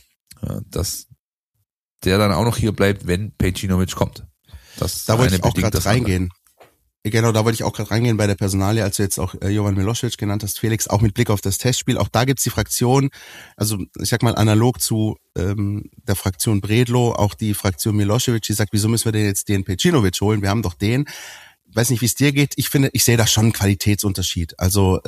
Speaker 4: dass der dann auch noch hier bleibt, wenn Pecinovic kommt.
Speaker 3: Da wollte ich auch gerade reingehen. Genau, da wollte ich auch gerade reingehen bei der Personalie, als du jetzt auch Jovan Milošević genannt hast, Felix, auch mit Blick auf das Testspiel. Auch da gibt's die Fraktion, also ich sag mal analog zu der Fraktion Bredlo, auch die Fraktion Milošević, die sagt, wieso müssen wir denn jetzt den Pecinovic holen? Wir haben doch den. Weiß nicht, wie es dir geht. Ich sehe da schon einen Qualitätsunterschied. Also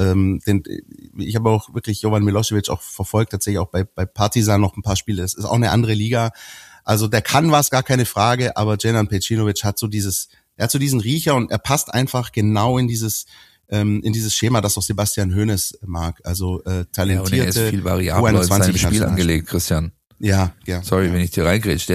Speaker 3: ich habe auch wirklich Jovan Milošević auch verfolgt, tatsächlich auch bei Partizan noch ein paar Spiele. Das ist auch eine andere Liga. Also der kann was, gar keine Frage, aber Džedan Pecinovic hat so diesen Riecher und er passt einfach genau in dieses Schema, das auch Sebastian Hoeneß mag. Also talentierte,
Speaker 4: ja, und er ist viel variabler in seinem Spiel angelegt, Christian.
Speaker 3: Ja.
Speaker 4: Sorry, wenn ich dir reingrätsche.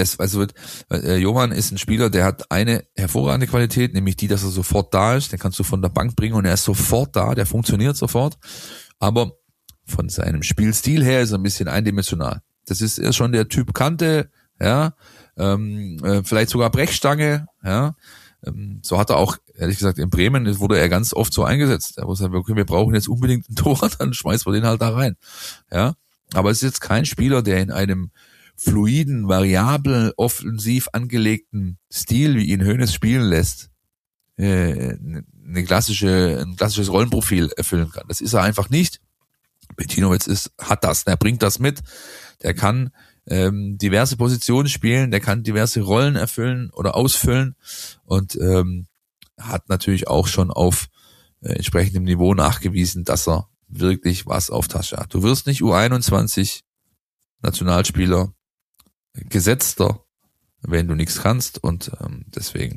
Speaker 4: Jovan ist ein Spieler, der hat eine hervorragende Qualität, nämlich die, dass er sofort da ist. Den kannst du von der Bank bringen und er ist sofort da, der funktioniert sofort. Aber von seinem Spielstil her ist er ein bisschen eindimensional. Das ist eher schon der Typ Kante, ja, vielleicht sogar Brechstange, ja. So hat er auch, ehrlich gesagt, in Bremen wurde er ganz oft so eingesetzt. Er wusste, okay, wir brauchen jetzt unbedingt einen Tor, dann schmeißen wir den halt da rein. Ja, aber es ist jetzt kein Spieler, der in einem fluiden, variabel, offensiv angelegten Stil, wie ihn Hoeneß spielen lässt, ein klassisches Rollenprofil erfüllen kann. Das ist er einfach nicht. Pecinovic hat das, der bringt das mit, der kann diverse Positionen spielen, der kann diverse Rollen erfüllen oder ausfüllen und hat natürlich auch schon auf entsprechendem Niveau nachgewiesen, dass er wirklich was auf Tasche hat. Du wirst nicht U21 Nationalspieler gesetzter, wenn du nichts kannst und deswegen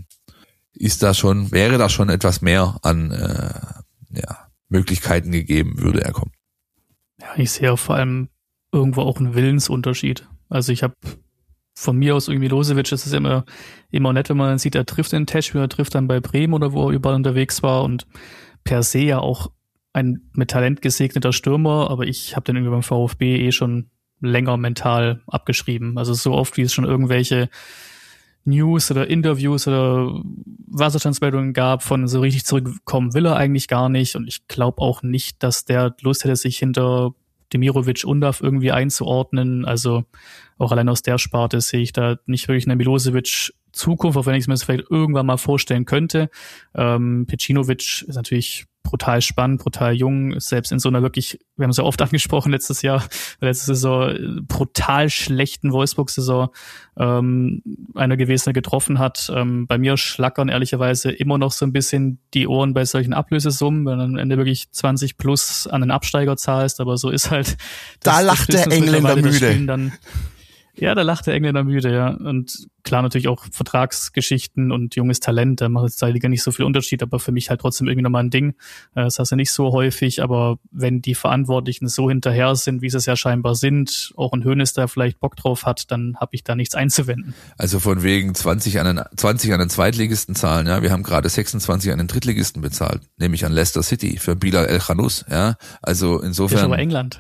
Speaker 4: wäre da schon etwas mehr an Möglichkeiten gegeben, würde er kommen.
Speaker 5: Ja, ich sehe vor allem irgendwo auch einen Willensunterschied. Also ich habe von mir aus irgendwie Milošević, das ist immer nett, wenn man dann sieht, er trifft den Testspiel, er trifft dann bei Bremen oder wo er überall unterwegs war und per se ja auch ein mit Talent gesegneter Stürmer, aber ich habe den irgendwie beim VfB schon länger mental abgeschrieben. Also so oft, wie es schon irgendwelche News oder Interviews oder Wasserstandsmeldungen gab von so richtig zurückkommen will er eigentlich gar nicht. Und ich glaube auch nicht, dass der Lust hätte, sich hinter Demirovic Undav irgendwie einzuordnen. Also auch allein aus der Sparte sehe ich da nicht wirklich eine Milosevic Zukunft, auch wenn ich es mir das vielleicht irgendwann mal vorstellen könnte. Pecinovic ist natürlich brutal spannend, brutal jung, selbst in so einer wirklich, wir haben es ja oft angesprochen letzte Saison, brutal schlechten Wolfsburg-Saison einer gewesen, der getroffen hat. Bei mir schlackern ehrlicherweise immer noch so ein bisschen die Ohren bei solchen Ablösesummen, wenn du am Ende wirklich 20 plus an den Absteiger zahlst, aber so ist halt.
Speaker 3: Da lacht der Engländer müde.
Speaker 5: Ja, da lacht der Engländer müde, ja. Und klar natürlich auch Vertragsgeschichten und junges Talent, da macht jetzt der Liga nicht so viel Unterschied, aber für mich halt trotzdem irgendwie nochmal ein Ding. Das hast du nicht so häufig, aber wenn die Verantwortlichen so hinterher sind, wie sie es ja scheinbar sind, auch ein Hoeneß da vielleicht Bock drauf hat, dann habe ich da nichts einzuwenden.
Speaker 4: Also von wegen 20 an den Zweitligisten zahlen, ja. Wir haben gerade 26 an den Drittligisten bezahlt, nämlich an Leicester City für Bilal El-Khanous, ja. Also insofern.
Speaker 5: Das ist aber England.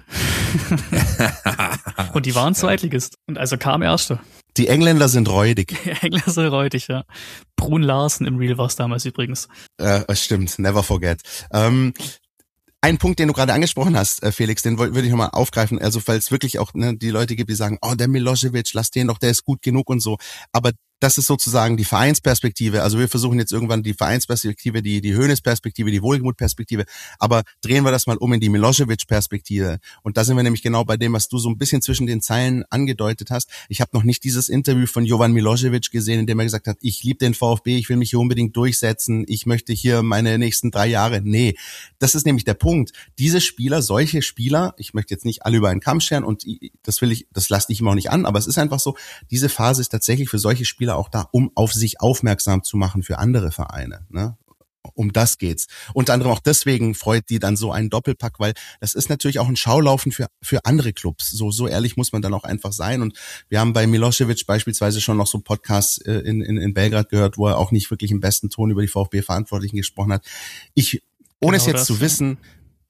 Speaker 5: Und die waren Zweitligist. Und also kam Erster.
Speaker 3: Die Engländer sind räudig.
Speaker 5: Die Engländer sind räudig, ja. Brun Larsen im Real war es damals übrigens.
Speaker 3: Stimmt, never forget. Ein Punkt, den du gerade angesprochen hast, Felix, den würde ich nochmal aufgreifen. Also weil es wirklich auch die Leute gibt, die sagen, oh, der Milosevic, lass den doch, der ist gut genug und so. Aber das ist sozusagen die Vereinsperspektive. Also wir versuchen jetzt irgendwann die Vereinsperspektive, die Hoeneß-Perspektive, die Wohlgemut-Perspektive. Aber drehen wir das mal um in die Milosevic-Perspektive. Und da sind wir nämlich genau bei dem, was du so ein bisschen zwischen den Zeilen angedeutet hast. Ich habe noch nicht dieses Interview von Jovan Milosevic gesehen, in dem er gesagt hat, ich liebe den VfB, ich will mich hier unbedingt durchsetzen, ich möchte hier meine nächsten 3 Jahre. Nee, das ist nämlich der Punkt. Diese Spieler, solche Spieler, ich möchte jetzt nicht alle über einen Kamm scheren und das lasse ich ihm auch nicht an, aber es ist einfach so, diese Phase ist tatsächlich für solche Spieler auch da, um auf sich aufmerksam zu machen für andere Vereine, ne? Um das geht's. Unter anderem auch deswegen freut die dann so einen Doppelpack, weil das ist natürlich auch ein Schaulaufen für andere Clubs. So ehrlich muss man dann auch einfach sein. Und wir haben bei Milosevic beispielsweise schon noch so Podcasts in Belgrad gehört, wo er auch nicht wirklich im besten Ton über die VfB-Verantwortlichen gesprochen hat. Ohne es jetzt zu wissen,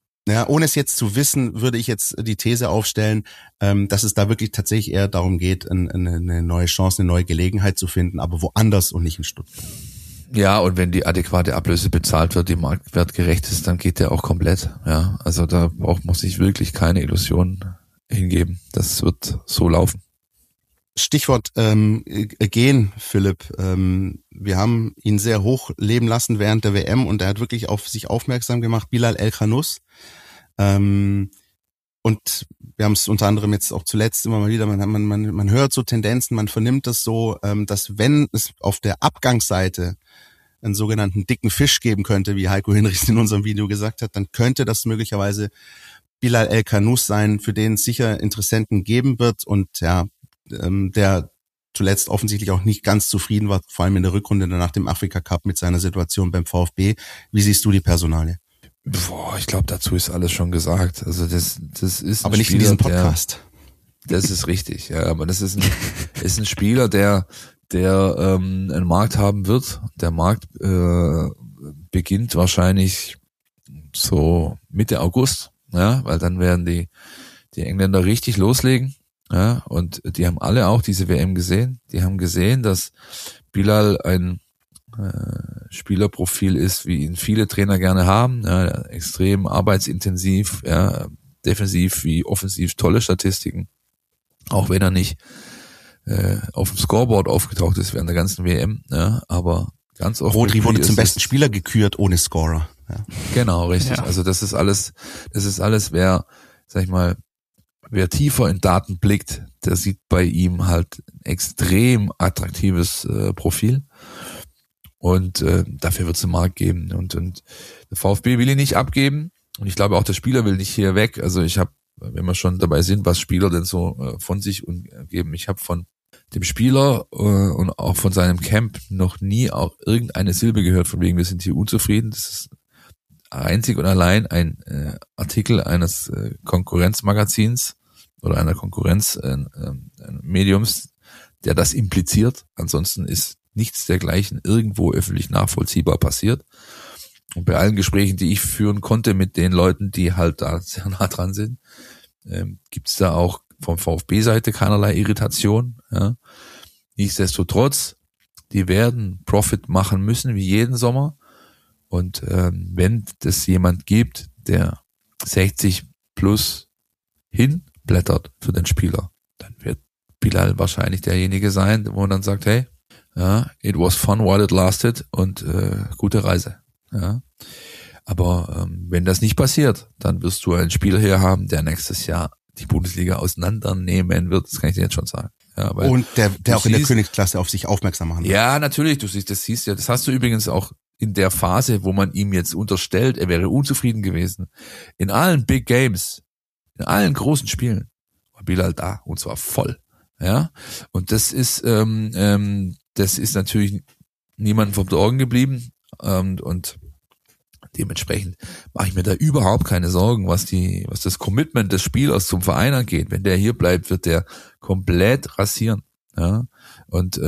Speaker 3: würde ich jetzt die These aufstellen, dass es da wirklich tatsächlich eher darum geht, eine neue Chance, eine neue Gelegenheit zu finden, aber woanders und nicht in Stuttgart.
Speaker 4: Ja, und wenn die adäquate Ablöse bezahlt wird, die marktwertgerecht ist, dann geht der auch komplett. Ja, also da muss ich wirklich keine Illusionen hingeben. Das wird so laufen.
Speaker 3: Stichwort gehen, Philipp. Wir haben ihn sehr hoch leben lassen während der WM und er hat wirklich auf sich aufmerksam gemacht, Bilal El-Khanous. Und wir haben es unter anderem jetzt auch zuletzt immer mal wieder, man hört so Tendenzen, man vernimmt das so, dass wenn es auf der Abgangsseite einen sogenannten dicken Fisch geben könnte, wie Heiko Hinrichs in unserem Video gesagt hat, dann könnte das möglicherweise Bilal El-Khanous sein, für den es sicher Interessenten geben wird und ja, der zuletzt offensichtlich auch nicht ganz zufrieden war, vor allem in der Rückrunde nach dem Afrika Cup mit seiner Situation beim VfB. Wie siehst du die Personalie?
Speaker 4: Ich glaube, dazu ist alles schon gesagt. Also das ist
Speaker 3: aber nicht Spieler, in diesem Podcast.
Speaker 4: Das ist richtig, ja, aber das ist ein Spieler, der einen Markt haben wird. Der Markt beginnt wahrscheinlich so Mitte August, ja, weil dann werden die Engländer richtig loslegen. Ja, und die haben alle auch diese WM gesehen. Die haben gesehen, dass Bilal ein Spielerprofil ist, wie ihn viele Trainer gerne haben. Ja, extrem arbeitsintensiv, ja, defensiv wie offensiv tolle Statistiken. Auch wenn er nicht auf dem Scoreboard aufgetaucht ist während der ganzen WM. Ja, aber ganz oft.
Speaker 3: Rodri wurde zum besten Spieler gekürt ohne Scorer. Ja.
Speaker 4: Genau, richtig. Ja. Also das ist alles, wer tiefer in Daten blickt, der sieht bei ihm halt ein extrem attraktives Profil. Und dafür wird es einen Markt geben. Und der VfB will ihn nicht abgeben. Und ich glaube auch, der Spieler will nicht hier weg. Also ich habe, wenn wir schon dabei sind, was Spieler denn so von sich geben, ich habe von dem Spieler und auch von seinem Camp noch nie auch irgendeine Silbe gehört, von wegen, wir sind hier unzufrieden. Das ist einzig und allein ein Artikel eines Konkurrenzmagazins oder einer Konkurrenzmediums, der das impliziert. Ansonsten ist nichts dergleichen irgendwo öffentlich nachvollziehbar passiert. Und bei allen Gesprächen, die ich führen konnte mit den Leuten, die halt da sehr nah dran sind, gibt es da auch vom VfB-Seite keinerlei Irritation. Ja. Nichtsdestotrotz Die werden Profit machen müssen, wie jeden Sommer. Und wenn es jemand gibt, der 60 plus hinblättert für den Spieler, dann wird Bilal wahrscheinlich derjenige sein, wo man dann sagt, hey, ja, it was fun while it lasted und gute Reise. Ja. Aber wenn das nicht passiert, dann wirst du einen Spieler hier haben, der nächstes Jahr die Bundesliga auseinandernehmen wird. Das kann ich dir jetzt schon sagen. Ja, weil
Speaker 3: und der auch in der Königsklasse auf sich aufmerksam machen wird.
Speaker 4: Ja, natürlich. Das siehst ja. Das hast du übrigens auch in der Phase, wo man ihm jetzt unterstellt, er wäre unzufrieden gewesen. In allen Big Games, in allen großen Spielen war Bilal da und zwar voll. Ja, und das ist natürlich niemandem vom Augen geblieben und dementsprechend mache ich mir da überhaupt keine Sorgen, was das Commitment des Spielers zum Verein angeht. Wenn der hier bleibt, wird der komplett rasieren, ja, und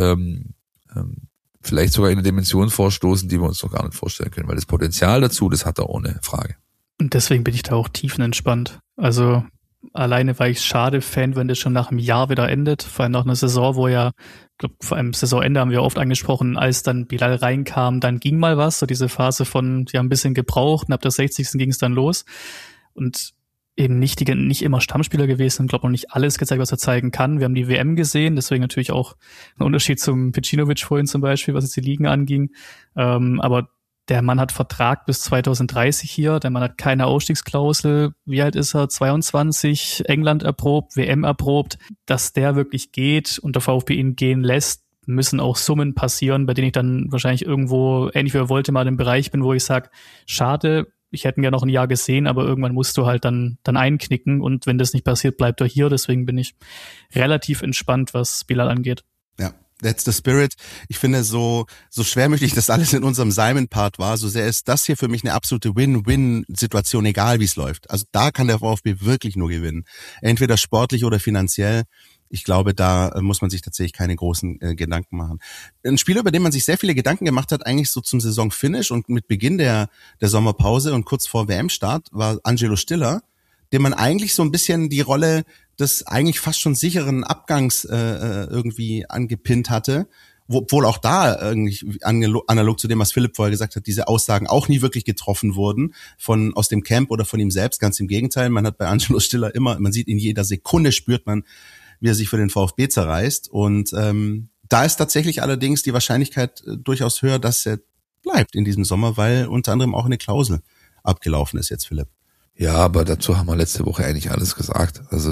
Speaker 4: vielleicht sogar in eine Dimension vorstoßen, die wir uns noch gar nicht vorstellen können, weil das Potenzial dazu, das hat er ohne Frage.
Speaker 5: Und deswegen bin ich da auch tiefenentspannt. Also alleine, weil ich es schade fände, wenn das schon nach einem Jahr wieder endet. Vor allem nach einer Saison, wo ja, ich glaube, vor einem Saisonende haben wir oft angesprochen, als dann Bilal reinkam, dann ging mal was. So diese Phase von, die haben ein bisschen gebraucht und ab der 60. ging es dann los. Und eben nicht immer Stammspieler gewesen, glaube noch nicht alles gezeigt, was er zeigen kann. Wir haben die WM gesehen, deswegen natürlich auch ein Unterschied zum Pecinovic vorhin zum Beispiel, was jetzt die Ligen anging. Aber der Mann hat Vertrag bis 2030 hier, der Mann hat keine Ausstiegsklausel. Wie alt ist er? 22, England erprobt, WM erprobt. Dass der wirklich geht und der VfB ihn gehen lässt, müssen auch Summen passieren, bei denen ich dann wahrscheinlich irgendwo, ähnlich wie er wollte, mal im Bereich bin, wo ich sage, schade, ich hätte ihn ja noch ein Jahr gesehen, aber irgendwann musst du halt dann einknicken und wenn das nicht passiert, bleibt er hier. Deswegen bin ich relativ entspannt, was Bilal angeht.
Speaker 3: Ja. That's the spirit. Ich finde, so schwermütig das alles in unserem Simon-Part war, so sehr ist das hier für mich eine absolute Win-Win-Situation, egal wie es läuft. Also da kann der VfB wirklich nur gewinnen. Entweder sportlich oder finanziell. Ich glaube, da muss man sich tatsächlich keine großen Gedanken machen. Ein Spieler, über den man sich sehr viele Gedanken gemacht hat, eigentlich so zum Saisonfinish und mit Beginn der Sommerpause und kurz vor WM-Start, war Angelo Stiller, dem man eigentlich so ein bisschen die Rolle des eigentlich fast schon sicheren Abgangs irgendwie angepinnt hatte, obwohl auch da irgendwie analog zu dem, was Philipp vorher gesagt hat, diese Aussagen auch nie wirklich getroffen wurden aus dem Camp oder von ihm selbst. Ganz im Gegenteil, man hat bei Angelo Stiller man sieht in jeder Sekunde, spürt man, wie er sich für den VfB zerreißt. Und da ist tatsächlich allerdings die Wahrscheinlichkeit durchaus höher, dass er bleibt in diesem Sommer, weil unter anderem auch eine Klausel abgelaufen ist jetzt, Philipp.
Speaker 4: Ja, aber dazu haben wir letzte Woche eigentlich alles gesagt. Also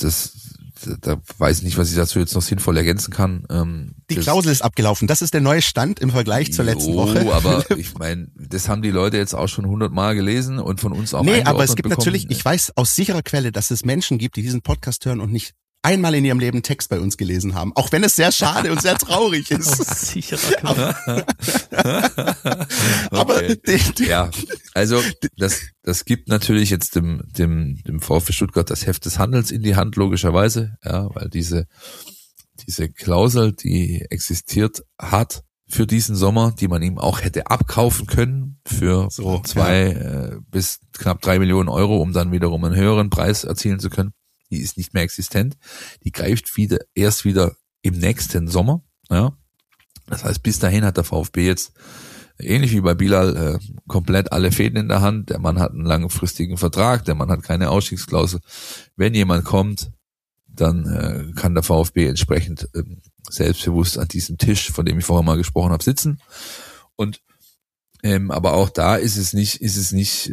Speaker 4: da weiß ich nicht, was ich dazu jetzt noch sinnvoll ergänzen kann.
Speaker 3: Die Klausel ist abgelaufen. Das ist der neue Stand im Vergleich zur letzten Woche.
Speaker 4: Aber ich meine, das haben die Leute jetzt auch schon 100-mal gelesen und von uns auch
Speaker 3: Nee, aber es gibt
Speaker 4: bekommen.
Speaker 3: natürlich, ich weiß aus sicherer Quelle, dass es Menschen gibt, die diesen Podcast hören und nicht einmal in ihrem Leben Text bei uns gelesen haben. Auch wenn es sehr schade und sehr traurig ist.
Speaker 5: Sicherer.
Speaker 3: Aber
Speaker 4: ja, also das gibt natürlich jetzt dem VfB Stuttgart das Heft des Handels in die Hand, logischerweise, ja, weil diese Klausel, die existiert hat für diesen Sommer, die man ihm auch hätte abkaufen können für 2 bis knapp 3 Millionen Euro, um dann wiederum einen höheren Preis erzielen zu können. Die ist nicht mehr existent. Die greift erst wieder im nächsten Sommer. Ja. Das heißt, bis dahin hat der VfB jetzt, ähnlich wie bei Bilal, komplett alle Fäden in der Hand. Der Mann hat einen langfristigen Vertrag, der Mann hat keine Ausstiegsklausel. Wenn jemand kommt, dann kann der VfB entsprechend selbstbewusst an diesem Tisch, von dem ich vorher mal gesprochen habe, sitzen. Und aber auch da ist es nicht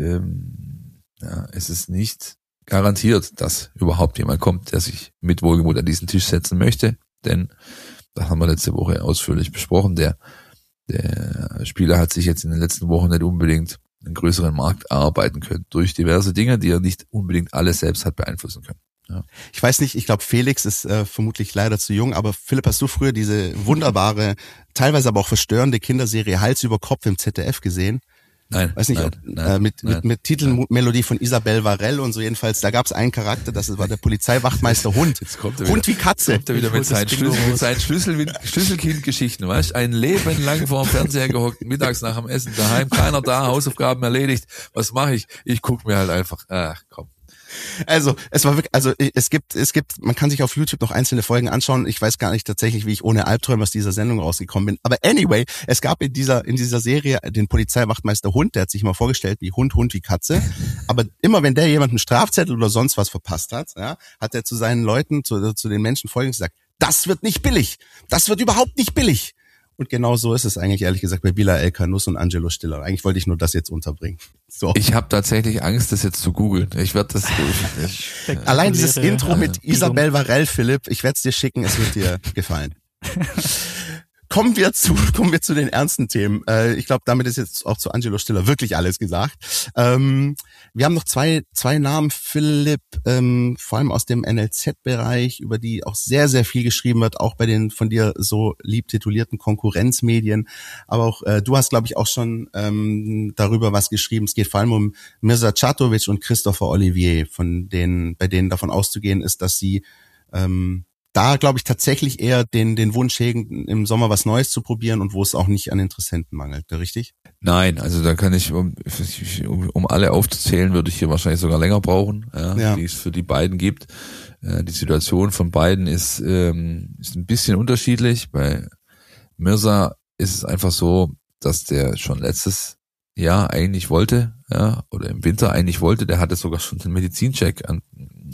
Speaker 4: garantiert, dass überhaupt jemand kommt, der sich mit Wohlgemut an diesen Tisch setzen möchte, denn das haben wir letzte Woche ausführlich besprochen. Der Spieler hat sich jetzt in den letzten Wochen nicht unbedingt einen größeren Markt erarbeiten können durch diverse Dinge, die er nicht unbedingt alles selbst hat beeinflussen können. Ja.
Speaker 3: Ich weiß nicht, ich glaube, Felix ist vermutlich leider zu jung, aber Philipp, hast du früher diese wunderbare, teilweise aber auch verstörende Kinderserie Hals über Kopf im ZDF gesehen?
Speaker 4: Nein.
Speaker 3: Weiß nicht, mit Titelmelodie von Isabel Varell und so jedenfalls, da gab es einen Charakter, das war der Polizeiwachtmeister Hund.
Speaker 4: Jetzt kommt
Speaker 3: Hund wie Katze.
Speaker 4: Kommt er wieder mit seinen Schlüsselkindgeschichten, weißt? Ein Leben lang vor dem Fernseher gehockt, mittags nach dem Essen daheim, keiner da, Hausaufgaben erledigt. Was mache ich? Ich gucke mir halt einfach, komm.
Speaker 3: Also, es war wirklich, also es gibt, man kann sich auf YouTube noch einzelne Folgen anschauen. Ich weiß gar nicht tatsächlich, wie ich ohne Albträume aus dieser Sendung rausgekommen bin. Aber anyway, es gab in dieser Serie den Polizeiwachtmeister Hund, der hat sich mal vorgestellt wie Hund wie Katze. Aber immer wenn der jemanden Strafzettel oder sonst was verpasst hat, ja, hat er zu seinen Leuten, zu den Menschen Folgendes gesagt: Das wird nicht billig. Das wird überhaupt nicht billig. Und genau so ist es eigentlich, ehrlich gesagt, bei Bilal El-Khanous und Angelo Stiller. Eigentlich wollte ich nur das jetzt unterbringen. So.
Speaker 4: Ich habe tatsächlich Angst, das jetzt zu googeln. Ich werde das...
Speaker 3: Allein dieses Intro mit Isabel Varell, Philipp, ich werde es dir schicken, es wird dir gefallen. Kommen wir zu den ernsten Themen. Ich glaube, damit ist jetzt auch zu Angelo Stiller wirklich alles gesagt. Wir haben noch zwei Namen, Philipp, vor allem aus dem NLZ-Bereich, über die auch sehr, sehr viel geschrieben wird, auch bei den von dir so lieb titulierten Konkurrenzmedien. Aber auch du hast, glaube ich, auch schon darüber was geschrieben. Es geht vor allem um Mirza Catovic und Christopher Olivier, bei denen davon auszugehen ist, dass sie da, glaube ich, tatsächlich eher den Wunsch hegen, im Sommer was Neues zu probieren und wo es auch nicht an Interessenten mangelt, richtig?
Speaker 4: Nein, also da kann ich, um alle aufzuzählen, würde ich hier wahrscheinlich sogar länger brauchen, die es für die beiden gibt. Die Situation von beiden ist ein bisschen unterschiedlich. Bei Mirza ist es einfach so, dass der schon letztes Jahr eigentlich wollte, oder im Winter eigentlich wollte, der hatte sogar schon den Medizincheck an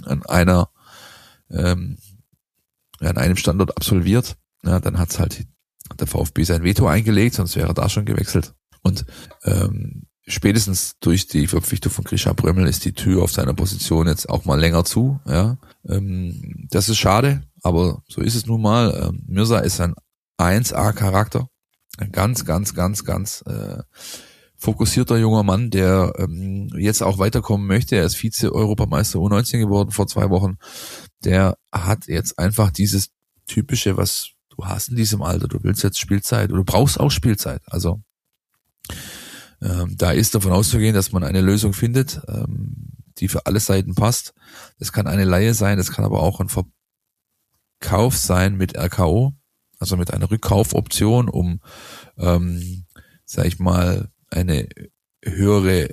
Speaker 4: einem Standort absolviert. Ja, dann hat's halt der VfB sein Veto eingelegt, sonst wäre er da schon gewechselt. Und spätestens durch die Verpflichtung von Grisha Prömel ist die Tür auf seiner Position jetzt auch mal länger zu. Ja, das ist schade, aber so ist es nun mal. Mirza ist ein 1A-Charakter, ein ganz fokussierter junger Mann, der jetzt auch weiterkommen möchte. Er ist Vize-Europameister U19 geworden vor 2 Wochen. Der hat jetzt einfach dieses typische, was du hast in diesem Alter. Du willst jetzt Spielzeit oder du brauchst auch Spielzeit. Also da ist davon auszugehen, dass man eine Lösung findet, die für alle Seiten passt. Das kann eine Leihe sein, das kann aber auch ein Verkauf sein mit RKO, also mit einer Rückkaufoption, um, sag ich mal, eine höher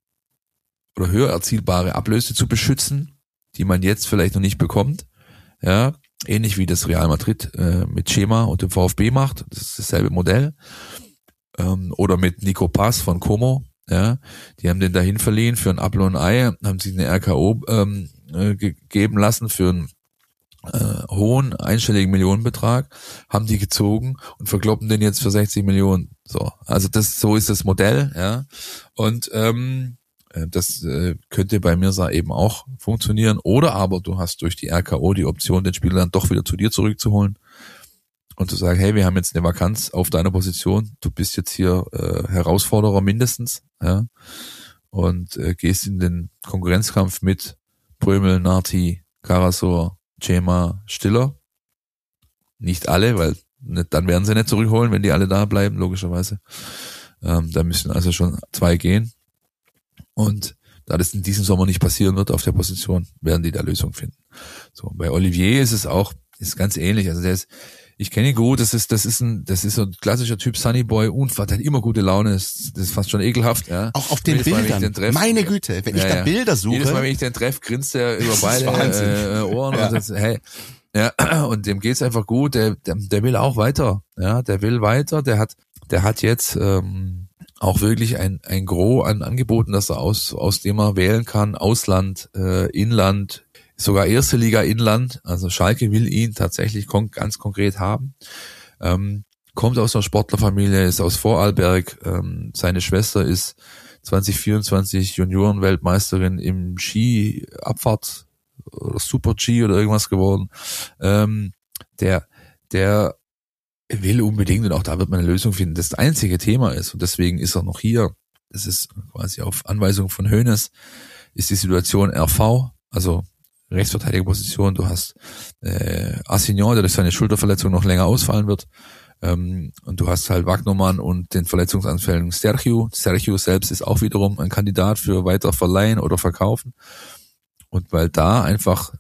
Speaker 4: erzielbare Ablöse zu beschützen, die man jetzt vielleicht noch nicht bekommt. Ja, ähnlich wie das Real Madrid mit Schema und dem VfB macht. Das ist dasselbe Modell. Oder mit Nico Pass von Como. Ja, die haben den dahin verliehen für ein Apfel und ein Ei, haben sich eine RKO gegeben lassen für einen hohen einstelligen Millionenbetrag, haben die gezogen und verkloppen den jetzt für 60 Millionen. So, also so ist das Modell, ja. Und das könnte bei Mirza eben auch funktionieren. Oder aber du hast durch die RKO die Option, den Spieler dann doch wieder zu dir zurückzuholen und zu sagen, hey, wir haben jetzt eine Vakanz auf deiner Position, du bist jetzt hier Herausforderer mindestens, ja, und gehst in den Konkurrenzkampf mit Prömel, Narti, Karasor, Cema, Stiller. Nicht alle, weil dann werden sie nicht zurückholen, wenn die alle da bleiben, logischerweise. Da müssen also schon 2 gehen. Und da das in diesem Sommer nicht passieren wird auf der Position, werden die da Lösung finden. So, bei Olivier ist es ganz ähnlich. Also ich kenne ihn gut, das ist so ein klassischer Typ Sunnyboy, hat halt immer gute Laune, das ist fast schon ekelhaft, ja.
Speaker 3: Auch auf den Bildern. Meine Güte, wenn ich da Bilder suche.
Speaker 4: Jedes Mal, wenn ich den treffe, grinst er über beide Ohren und sagt, hey, ja, und dem geht's einfach gut, der will auch weiter, ja, der will weiter, der hat jetzt auch wirklich ein Gros an Angeboten, das er aus dem er wählen kann, Ausland, Inland, sogar erste Liga Inland, also Schalke will ihn tatsächlich ganz konkret haben, kommt aus einer Sportlerfamilie, ist aus Vorarlberg, seine Schwester ist 2024 Juniorenweltmeisterin im Skiabfahrt oder Super-G oder irgendwas geworden, der will unbedingt, und auch da wird man eine Lösung finden, das einzige Thema ist, und deswegen ist er noch hier, das ist quasi auf Anweisung von Hoeneß, ist die Situation RV, also Rechtsverteidigerposition, du hast Assignon, der durch seine Schulterverletzung noch länger ausfallen wird, und du hast halt Wagnermann und den Verletzungsanfällen Sergio selbst ist auch wiederum ein Kandidat für weiter verleihen oder verkaufen, und weil da einfach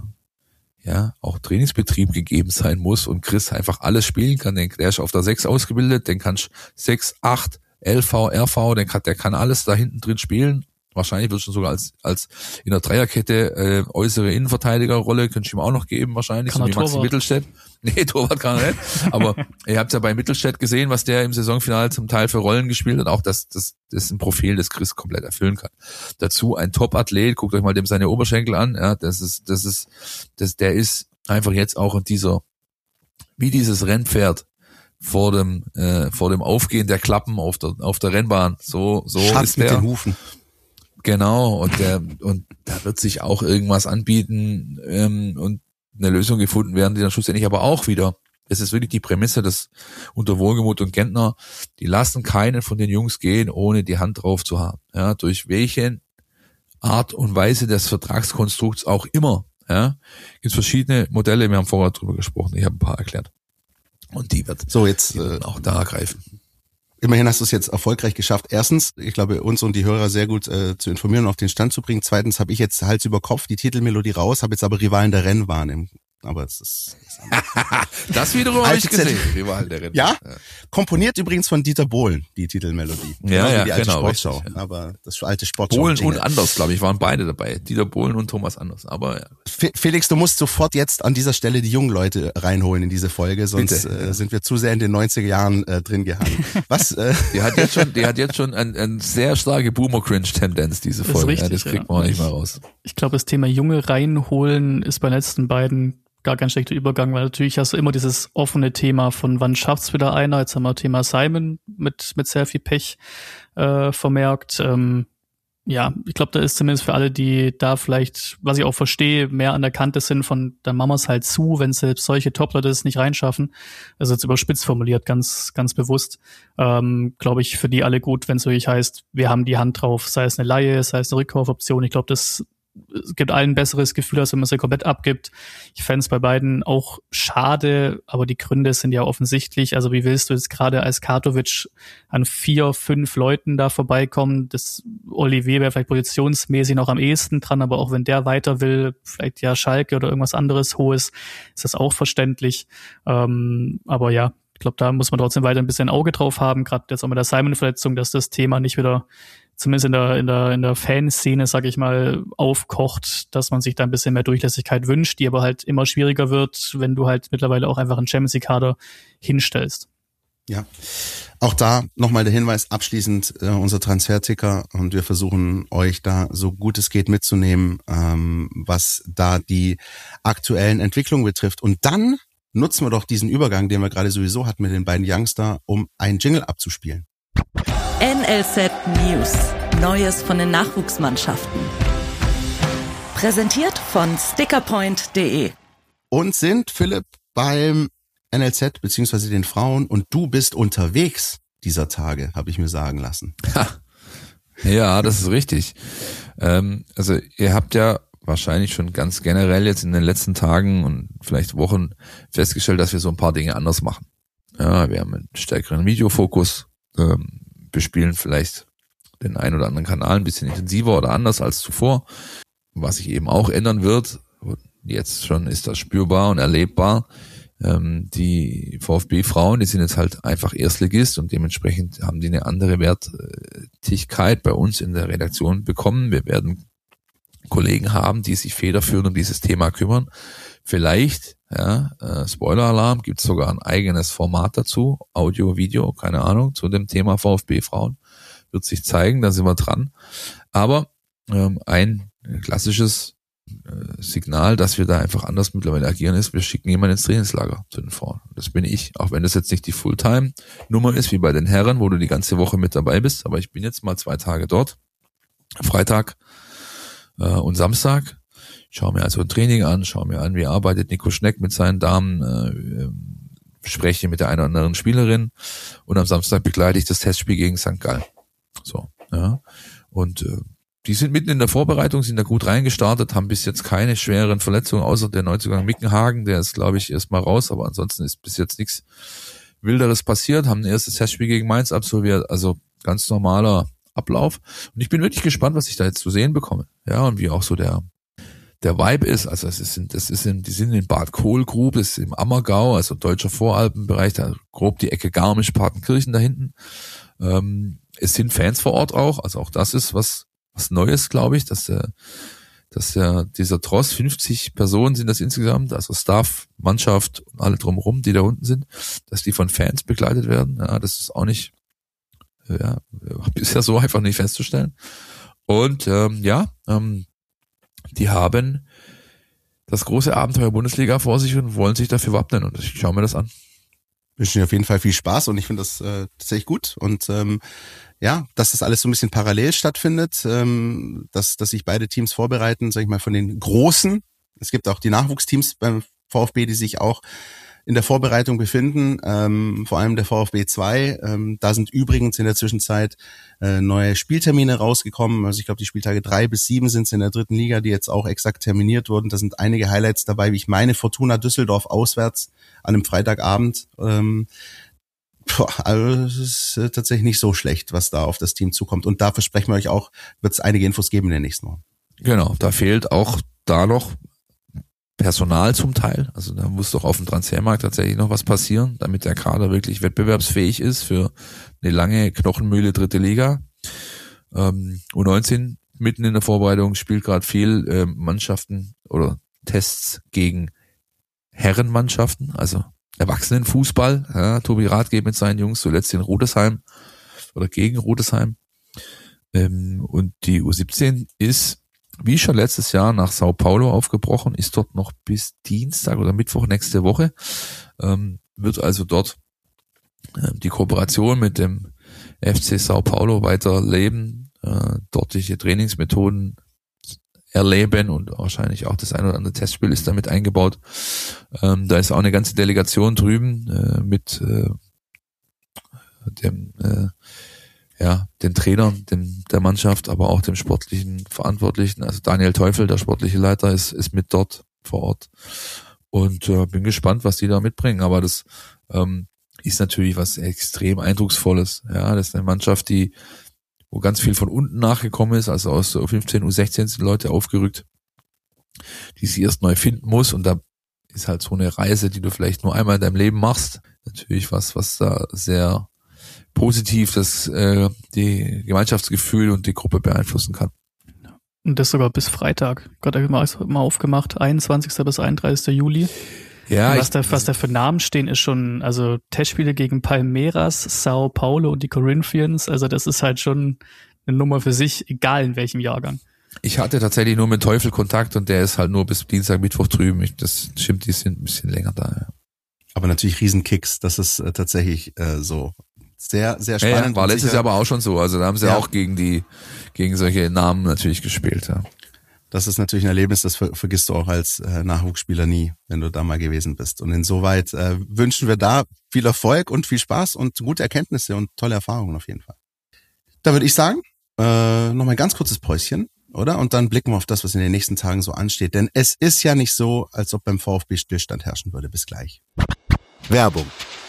Speaker 4: auch Trainingsbetrieb gegeben sein muss und Chris einfach alles spielen kann, der ist auf der 6 ausgebildet, den kannst 6, 8, LV, RV, der kann alles da hinten drin spielen, Wahrscheinlich wird schon sogar als in der Dreierkette äußere Innenverteidigerrolle, könnte ich ihm auch noch geben wahrscheinlich, so wie Maxi Mittelstädt. Nee, Torwart kann er nicht. Aber ihr habt ja bei Mittelstädt gesehen, was der im Saisonfinale zum Teil für Rollen gespielt hat. Auch das ist ein Profil, das Chris komplett erfüllen kann. Dazu ein Top-Athlet, guckt euch mal dem seine Oberschenkel an. Ja, der ist einfach jetzt auch in wie dieses Rennpferd vor dem Aufgehen der Klappen auf der Rennbahn. So
Speaker 3: Schatz
Speaker 4: ist der.
Speaker 3: mit den Hufen.
Speaker 4: Genau, und da wird sich auch irgendwas anbieten und eine Lösung gefunden werden, die dann schlussendlich aber auch wieder, es ist wirklich die Prämisse, dass unter Wohlgemuth und Gentner, die lassen keinen von den Jungs gehen, ohne die Hand drauf zu haben. Ja, durch welche Art und Weise des Vertragskonstrukts auch immer. Ja, gibt verschiedene Modelle, wir haben vorher drüber gesprochen, ich habe ein paar erklärt. Und die wird auch da greifen.
Speaker 3: Immerhin hast du es jetzt erfolgreich geschafft. Erstens, ich glaube, uns und die Hörer sehr gut zu informieren und auf den Stand zu bringen. Zweitens habe ich jetzt Hals über Kopf die Titelmelodie raus, habe jetzt aber Rivalen der Rennbahn aber es ist
Speaker 4: das wiederum habe ich gesehen. Rivalen der Rennbahn.
Speaker 3: Ja? Komponiert übrigens von Dieter Bohlen, die Titelmelodie.
Speaker 4: Ja,
Speaker 3: die alte
Speaker 4: genau.
Speaker 3: Sportschau.
Speaker 4: Richtig, ja.
Speaker 3: Aber das alte Sportschau.
Speaker 4: Bohlen und Anders, glaube ich, waren beide dabei. Dieter Bohlen und Thomas Anders. Aber ja.
Speaker 3: Felix, du musst sofort jetzt an dieser Stelle die jungen Leute reinholen in diese Folge, sonst sind wir zu sehr in den 90er Jahren drin gehangen. Was? Die hat
Speaker 4: jetzt schon eine sehr starke Boomer-Cringe-Tendenz, diese Folge.
Speaker 5: Richtig,
Speaker 4: das kriegt man auch nicht mal raus.
Speaker 5: Ich glaube, das Thema Junge reinholen ist bei den letzten beiden gar kein schlechter Übergang, weil natürlich hast du immer dieses offene Thema von wann schafft's wieder einer. Jetzt haben wir Thema Simon mit sehr viel Pech vermerkt. Ja, ich glaube, da ist zumindest für alle, die da vielleicht, was ich auch verstehe, mehr an der Kante sind von, dann machen wir es halt zu, wenn selbst solche Top-Leute es nicht reinschaffen. Also jetzt überspitzt formuliert, ganz bewusst. Glaube ich, für die alle gut, wenn es wirklich heißt, wir haben die Hand drauf, sei es eine Leihe, sei es eine Rückkaufoption. Ich glaube, das gibt allen ein besseres Gefühl, als wenn man sie komplett abgibt. Ich fände es bei beiden auch schade, aber die Gründe sind ja offensichtlich. Also wie willst du jetzt gerade als Kartovic an 4, 5 Leuten da vorbeikommen? Das Olivier wäre vielleicht positionsmäßig noch am ehesten dran, aber auch wenn der weiter will, vielleicht ja Schalke oder irgendwas anderes Hohes, ist das auch verständlich. Aber ja, ich glaube, da muss man trotzdem weiter ein bisschen Auge drauf haben, gerade jetzt auch mit der Simon-Verletzung, dass das Thema nicht wieder zumindest in der Fanszene, sag ich mal, aufkocht, dass man sich da ein bisschen mehr Durchlässigkeit wünscht, die aber halt immer schwieriger wird, wenn du halt mittlerweile auch einfach einen Champions League-Kader hinstellst.
Speaker 3: Ja, auch da nochmal der Hinweis abschließend, unser Transferticker, und wir versuchen euch da so gut es geht mitzunehmen, was da die aktuellen Entwicklungen betrifft. Und dann nutzen wir doch diesen Übergang, den wir gerade sowieso hatten mit den beiden Youngster, um einen Jingle abzuspielen.
Speaker 1: NLZ News. Neues von den Nachwuchsmannschaften. Präsentiert von stickerpoint.de.
Speaker 3: Und sind, Philipp, beim NLZ beziehungsweise den Frauen, und du bist unterwegs dieser Tage, habe ich mir sagen lassen.
Speaker 4: Ja, das ist richtig. Also ihr habt ja wahrscheinlich schon ganz generell jetzt in den letzten Tagen und vielleicht Wochen festgestellt, dass wir so ein paar Dinge anders machen. Ja, wir haben einen stärkeren Videofokus, bespielen vielleicht den einen oder anderen Kanal ein bisschen intensiver oder anders als zuvor. Was sich eben auch ändern wird, jetzt schon ist das spürbar und erlebbar. Die VfB-Frauen, die sind jetzt halt einfach Erstligist und dementsprechend haben die eine andere Wertigkeit bei uns in der Redaktion bekommen. Wir werden Kollegen haben, die sich federführend um dieses Thema kümmern. Vielleicht, Spoiler-Alarm, gibt es sogar ein eigenes Format dazu, Audio, Video, keine Ahnung, zu dem Thema VfB-Frauen. Wird sich zeigen, da sind wir dran. Aber ein klassisches Signal, dass wir da einfach anders mittlerweile agieren, ist, wir schicken jemanden ins Trainingslager zu den Frauen. Das bin ich, auch wenn das jetzt nicht die Fulltime-Nummer ist, wie bei den Herren, wo du die ganze Woche mit dabei bist, aber ich bin jetzt mal 2 Tage dort, Freitag und Samstag, schaue mir also ein Training an, schaue mir an, wie arbeitet Nico Schneck mit seinen Damen, spreche mit der einen oder anderen Spielerin und am Samstag begleite ich das Testspiel gegen St. Gallen. So, ja, und die sind mitten in der Vorbereitung, sind da gut reingestartet, haben bis jetzt keine schweren Verletzungen, außer der Neuzugang Mickenhagen, der ist, glaube ich, erstmal raus, aber ansonsten ist bis jetzt nichts Wilderes passiert, haben ein erstes Testspiel gegen Mainz absolviert, also ganz normaler Ablauf. Und ich bin wirklich gespannt, was ich da jetzt zu sehen bekomme. Ja, und wie auch so der Vibe ist. Also die sind in Bad Kohlgrub, das ist im Ammergau, also deutscher Voralpenbereich, da grob die Ecke Garmisch-Partenkirchen da hinten. Es sind Fans vor Ort auch, also auch das ist was was Neues, glaube ich, dass dieser Tross, 50 Personen sind das insgesamt, also Staff, Mannschaft und alle drumherum, die da unten sind, dass die von Fans begleitet werden. Ja, das ist auch nicht, bisher so einfach nicht festzustellen. Und die haben das große Abenteuer Bundesliga vor sich und wollen sich dafür wappnen. Und ich schaue mir das an.
Speaker 3: Wünsche dir auf jeden Fall viel Spaß und ich finde das tatsächlich gut. Und dass das alles so ein bisschen parallel stattfindet, dass sich beide Teams vorbereiten, sag ich mal, von den Großen. Es gibt auch die Nachwuchsteams beim VfB, die sich auch in der Vorbereitung befinden, vor allem der VfB 2. Da sind übrigens in der Zwischenzeit neue Spieltermine rausgekommen. Also ich glaube, die Spieltage 3 bis 7 sind es in der 3. Liga, die jetzt auch exakt terminiert wurden. Da sind einige Highlights dabei, wie ich meine, Fortuna Düsseldorf auswärts an einem Freitagabend. Also es ist tatsächlich nicht so schlecht, was da auf das Team zukommt. Und da versprechen wir euch auch, wird es einige Infos geben in den nächsten Wochen.
Speaker 4: Genau, da fehlt auch da noch Personal zum Teil. Also da muss doch auf dem Transfermarkt tatsächlich noch was passieren, damit der Kader wirklich wettbewerbsfähig ist für eine lange Knochenmühle 3. Liga. U19 mitten in der Vorbereitung spielt gerade viel Mannschaften oder Tests gegen Herrenmannschaften, also Erwachsenenfußball. Ja, Tobi Rath geht mit seinen Jungs zuletzt in Rudesheim oder gegen Rudesheim. Und die U17 ist wie schon letztes Jahr nach Sao Paulo aufgebrochen, ist dort noch bis Dienstag oder Mittwoch nächste Woche, wird also dort die Kooperation mit dem FC Sao Paulo weiterleben, dortige Trainingsmethoden erleben und wahrscheinlich auch das ein oder andere Testspiel ist damit eingebaut. Da ist auch eine ganze Delegation drüben mit den Trainern der Mannschaft, aber auch dem sportlichen Verantwortlichen. Also Daniel Teufel, der sportliche Leiter, ist mit dort vor Ort. Und bin gespannt, was die da mitbringen. Aber das ist natürlich was extrem Eindrucksvolles. Ja, das ist eine Mannschaft, wo ganz viel von unten nachgekommen ist. Also aus U15, U16 sind Leute aufgerückt, die sie erst neu finden muss. Und da ist halt so eine Reise, die du vielleicht nur einmal in deinem Leben machst. Natürlich was da sehr positiv die Gemeinschaftsgefühl und die Gruppe beeinflussen kann.
Speaker 5: Und das sogar bis Freitag. Gott, ich habe mal aufgemacht, 21. bis 31. Juli.
Speaker 4: Ja,
Speaker 5: was da für Namen stehen, ist schon, also Testspiele gegen Palmeiras, Sao Paulo und die Corinthians. Also das ist halt schon eine Nummer für sich, egal in welchem Jahrgang.
Speaker 4: Ich hatte tatsächlich nur mit Teufel Kontakt und der ist halt nur bis Dienstag, Mittwoch drüben. Das stimmt, die sind ein bisschen länger da. Ja.
Speaker 3: Aber natürlich Riesenkicks, das ist tatsächlich so. Sehr, sehr spannend.
Speaker 4: Ja, war letztes Jahr aber auch schon so. Also da haben sie auch gegen solche Namen natürlich gespielt. Ja.
Speaker 3: Das ist natürlich ein Erlebnis, das vergisst du auch als Nachwuchsspieler nie, wenn du da mal gewesen bist. Und insoweit wünschen wir da viel Erfolg und viel Spaß und gute Erkenntnisse und tolle Erfahrungen auf jeden Fall. Da würde ich sagen, noch mal ein ganz kurzes Päuschen, oder? Und dann blicken wir auf das, was in den nächsten Tagen so ansteht. Denn es ist ja nicht so, als ob beim VfB Stillstand herrschen würde. Bis gleich.
Speaker 7: Werbung.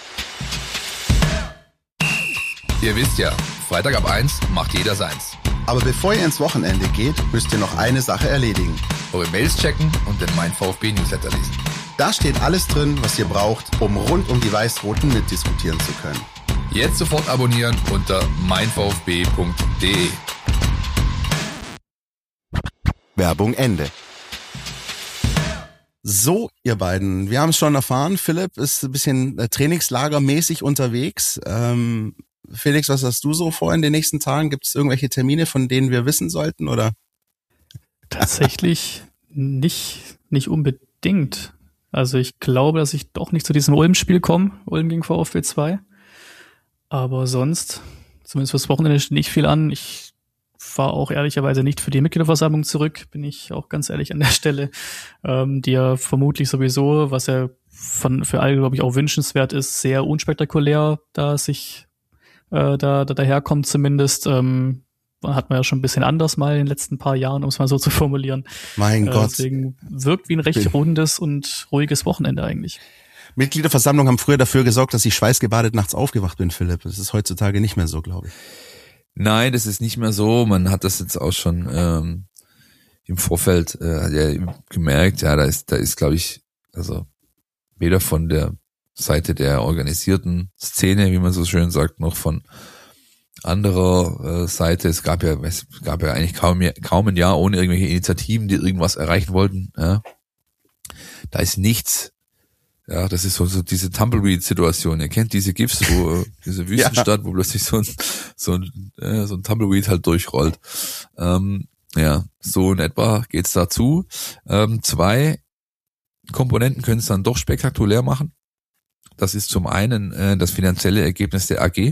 Speaker 8: Ihr wisst ja, Freitag ab 1 macht jeder seins.
Speaker 7: Aber bevor ihr ins Wochenende geht, müsst ihr noch eine Sache erledigen.
Speaker 8: Eure Mails checken und den Mein VfB Newsletter lesen.
Speaker 7: Da steht alles drin, was ihr braucht, um rund um die Weiß-Roten mitdiskutieren zu können.
Speaker 8: Jetzt sofort abonnieren unter meinvfb.de.
Speaker 7: Werbung Ende.
Speaker 3: So, ihr beiden, wir haben es schon erfahren, Philipp ist ein bisschen trainingslagermäßig unterwegs. Felix, was hast du so vor in den nächsten Tagen? Gibt es irgendwelche Termine, von denen wir wissen sollten, oder?
Speaker 5: Tatsächlich nicht unbedingt. Also ich glaube, dass ich doch nicht zu diesem Ulm-Spiel komme, Ulm gegen VfB 2. Aber sonst, zumindest fürs Wochenende, steht nicht viel an. Ich fahre auch ehrlicherweise nicht für die Mitgliederversammlung zurück, bin ich auch ganz ehrlich an der Stelle, die ja vermutlich sowieso, was ja für alle, glaube ich, auch wünschenswert ist, sehr unspektakulär da sich daherkommt zumindest. Hat man ja schon ein bisschen anders mal in den letzten paar Jahren, um es mal so zu formulieren.
Speaker 3: Mein Gott.
Speaker 5: Deswegen wirkt wie ein recht rundes und ruhiges Wochenende eigentlich.
Speaker 3: Mitgliederversammlungen haben früher dafür gesorgt, dass ich schweißgebadet nachts aufgewacht bin, Philipp. Das ist heutzutage nicht mehr so, glaube ich.
Speaker 4: Nein, das ist nicht mehr so. Man hat das jetzt auch schon im Vorfeld gemerkt. Ja, da ist, glaube ich, also weder von der Seite der organisierten Szene, wie man so schön sagt, noch von anderer Seite, es gab ja eigentlich kaum ein Jahr ohne irgendwelche Initiativen, die irgendwas erreichen wollten. Ja. Da ist nichts. Ja, das ist so diese Tumbleweed-Situation. Ihr kennt diese GIFs, wo diese Wüstenstadt, wo plötzlich so ein Tumbleweed halt durchrollt. Ja, so in etwa geht's dazu. 2 Komponenten können es dann doch spektakulär machen. Das ist zum einen das finanzielle Ergebnis der AG.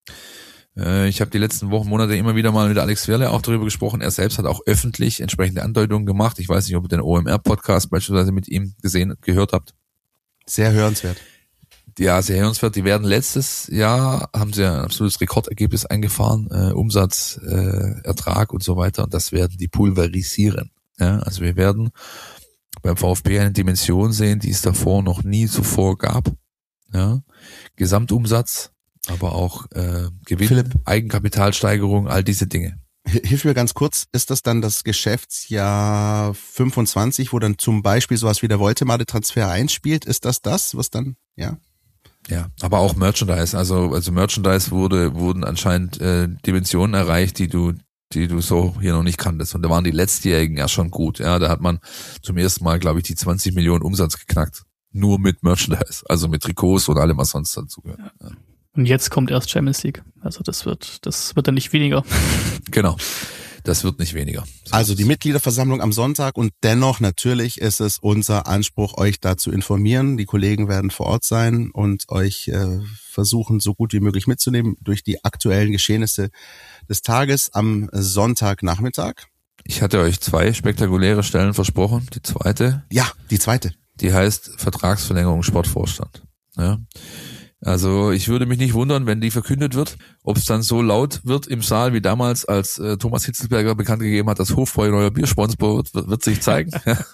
Speaker 4: Ich habe die letzten Wochen, Monate immer wieder mal mit Alex Werle auch darüber gesprochen. Er selbst hat auch öffentlich entsprechende Andeutungen gemacht. Ich weiß nicht, ob ihr den OMR-Podcast beispielsweise mit ihm gehört habt.
Speaker 3: Sehr hörenswert.
Speaker 4: Ja, sehr hörenswert. Die werden letztes Jahr, haben sie ein absolutes Rekordergebnis eingefahren, Umsatz, Ertrag und so weiter. Und das werden die pulverisieren. Ja, also wir werden beim VfB eine Dimension sehen, die es davor noch nie zuvor gab. Ja, Gesamtumsatz, aber auch Gewinn,
Speaker 3: Philipp,
Speaker 4: Eigenkapitalsteigerung, all diese Dinge.
Speaker 3: Hilf mir ganz kurz, ist das dann das Geschäftsjahr 25, wo dann zum Beispiel sowas wie der Woltemade-Transfer einspielt? Ist das, was dann, ja?
Speaker 4: Ja, aber auch Merchandise. Also Merchandise wurden anscheinend Dimensionen erreicht, die du so hier noch nicht kanntest. Und da waren die letztjährigen ja schon gut. Ja, da hat man zum ersten Mal, glaube ich, die 20 Millionen Umsatz geknackt. Nur mit Merchandise, also mit Trikots und allem, was sonst dazu gehört. Ja.
Speaker 5: Und jetzt kommt erst Champions League. Also das wird dann nicht weniger.
Speaker 4: Genau. Das wird nicht weniger.
Speaker 3: Also die Mitgliederversammlung am Sonntag und dennoch natürlich ist es unser Anspruch, euch da zu informieren. Die Kollegen werden vor Ort sein und euch versuchen, so gut wie möglich mitzunehmen durch die aktuellen Geschehnisse des Tages am Sonntagnachmittag.
Speaker 4: Ich hatte euch 2 spektakuläre Stellen versprochen. Die zweite.
Speaker 3: Ja, die zweite.
Speaker 4: Die heißt Vertragsverlängerung Sportvorstand. Ja. Also ich würde mich nicht wundern, wenn die verkündet wird, ob es dann so laut wird im Saal wie damals, als Thomas Hitzelsberger bekannt gegeben hat, dass Hofbräu neuer Biersponsor wird sich zeigen.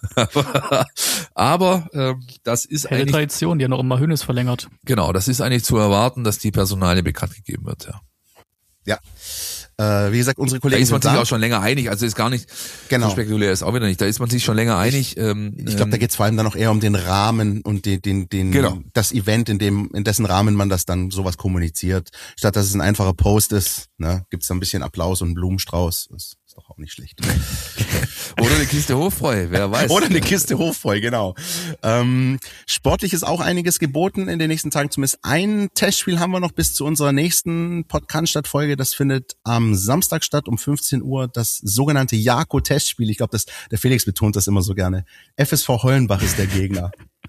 Speaker 4: aber das ist
Speaker 5: eine Tradition, die ja noch immer Hönes verlängert.
Speaker 4: Genau, das ist eigentlich zu erwarten, dass die Personalie bekannt gegeben wird.
Speaker 3: Ja. Wie gesagt, unsere Kollegen.
Speaker 4: Da ist man sich auch schon länger einig, also ist gar nicht so spektakulär, ist auch wieder nicht. Da ist man sich schon länger einig.
Speaker 3: Ich glaube, da geht es vor allem dann noch eher um den Rahmen und
Speaker 4: genau.
Speaker 3: Das Event, in dessen Rahmen man das dann sowas kommuniziert. Statt dass es ein einfacher Post ist, ne, gibt's da ein bisschen Applaus und einen Blumenstrauß. Das ist doch auch nicht schlecht.
Speaker 4: Oder eine Kiste Hofbräu, wer weiß.
Speaker 3: Oder eine Kiste Hofbräu, genau. Sportlich ist auch einiges geboten in den nächsten Tagen. Zumindest ein Testspiel haben wir noch bis zu unserer nächsten Podcast-Folge. Das findet am Samstag statt um 15 Uhr. Das sogenannte Jako-Testspiel. Ich glaube, der Felix betont das immer so gerne. FSV Hollenbach ist der Gegner.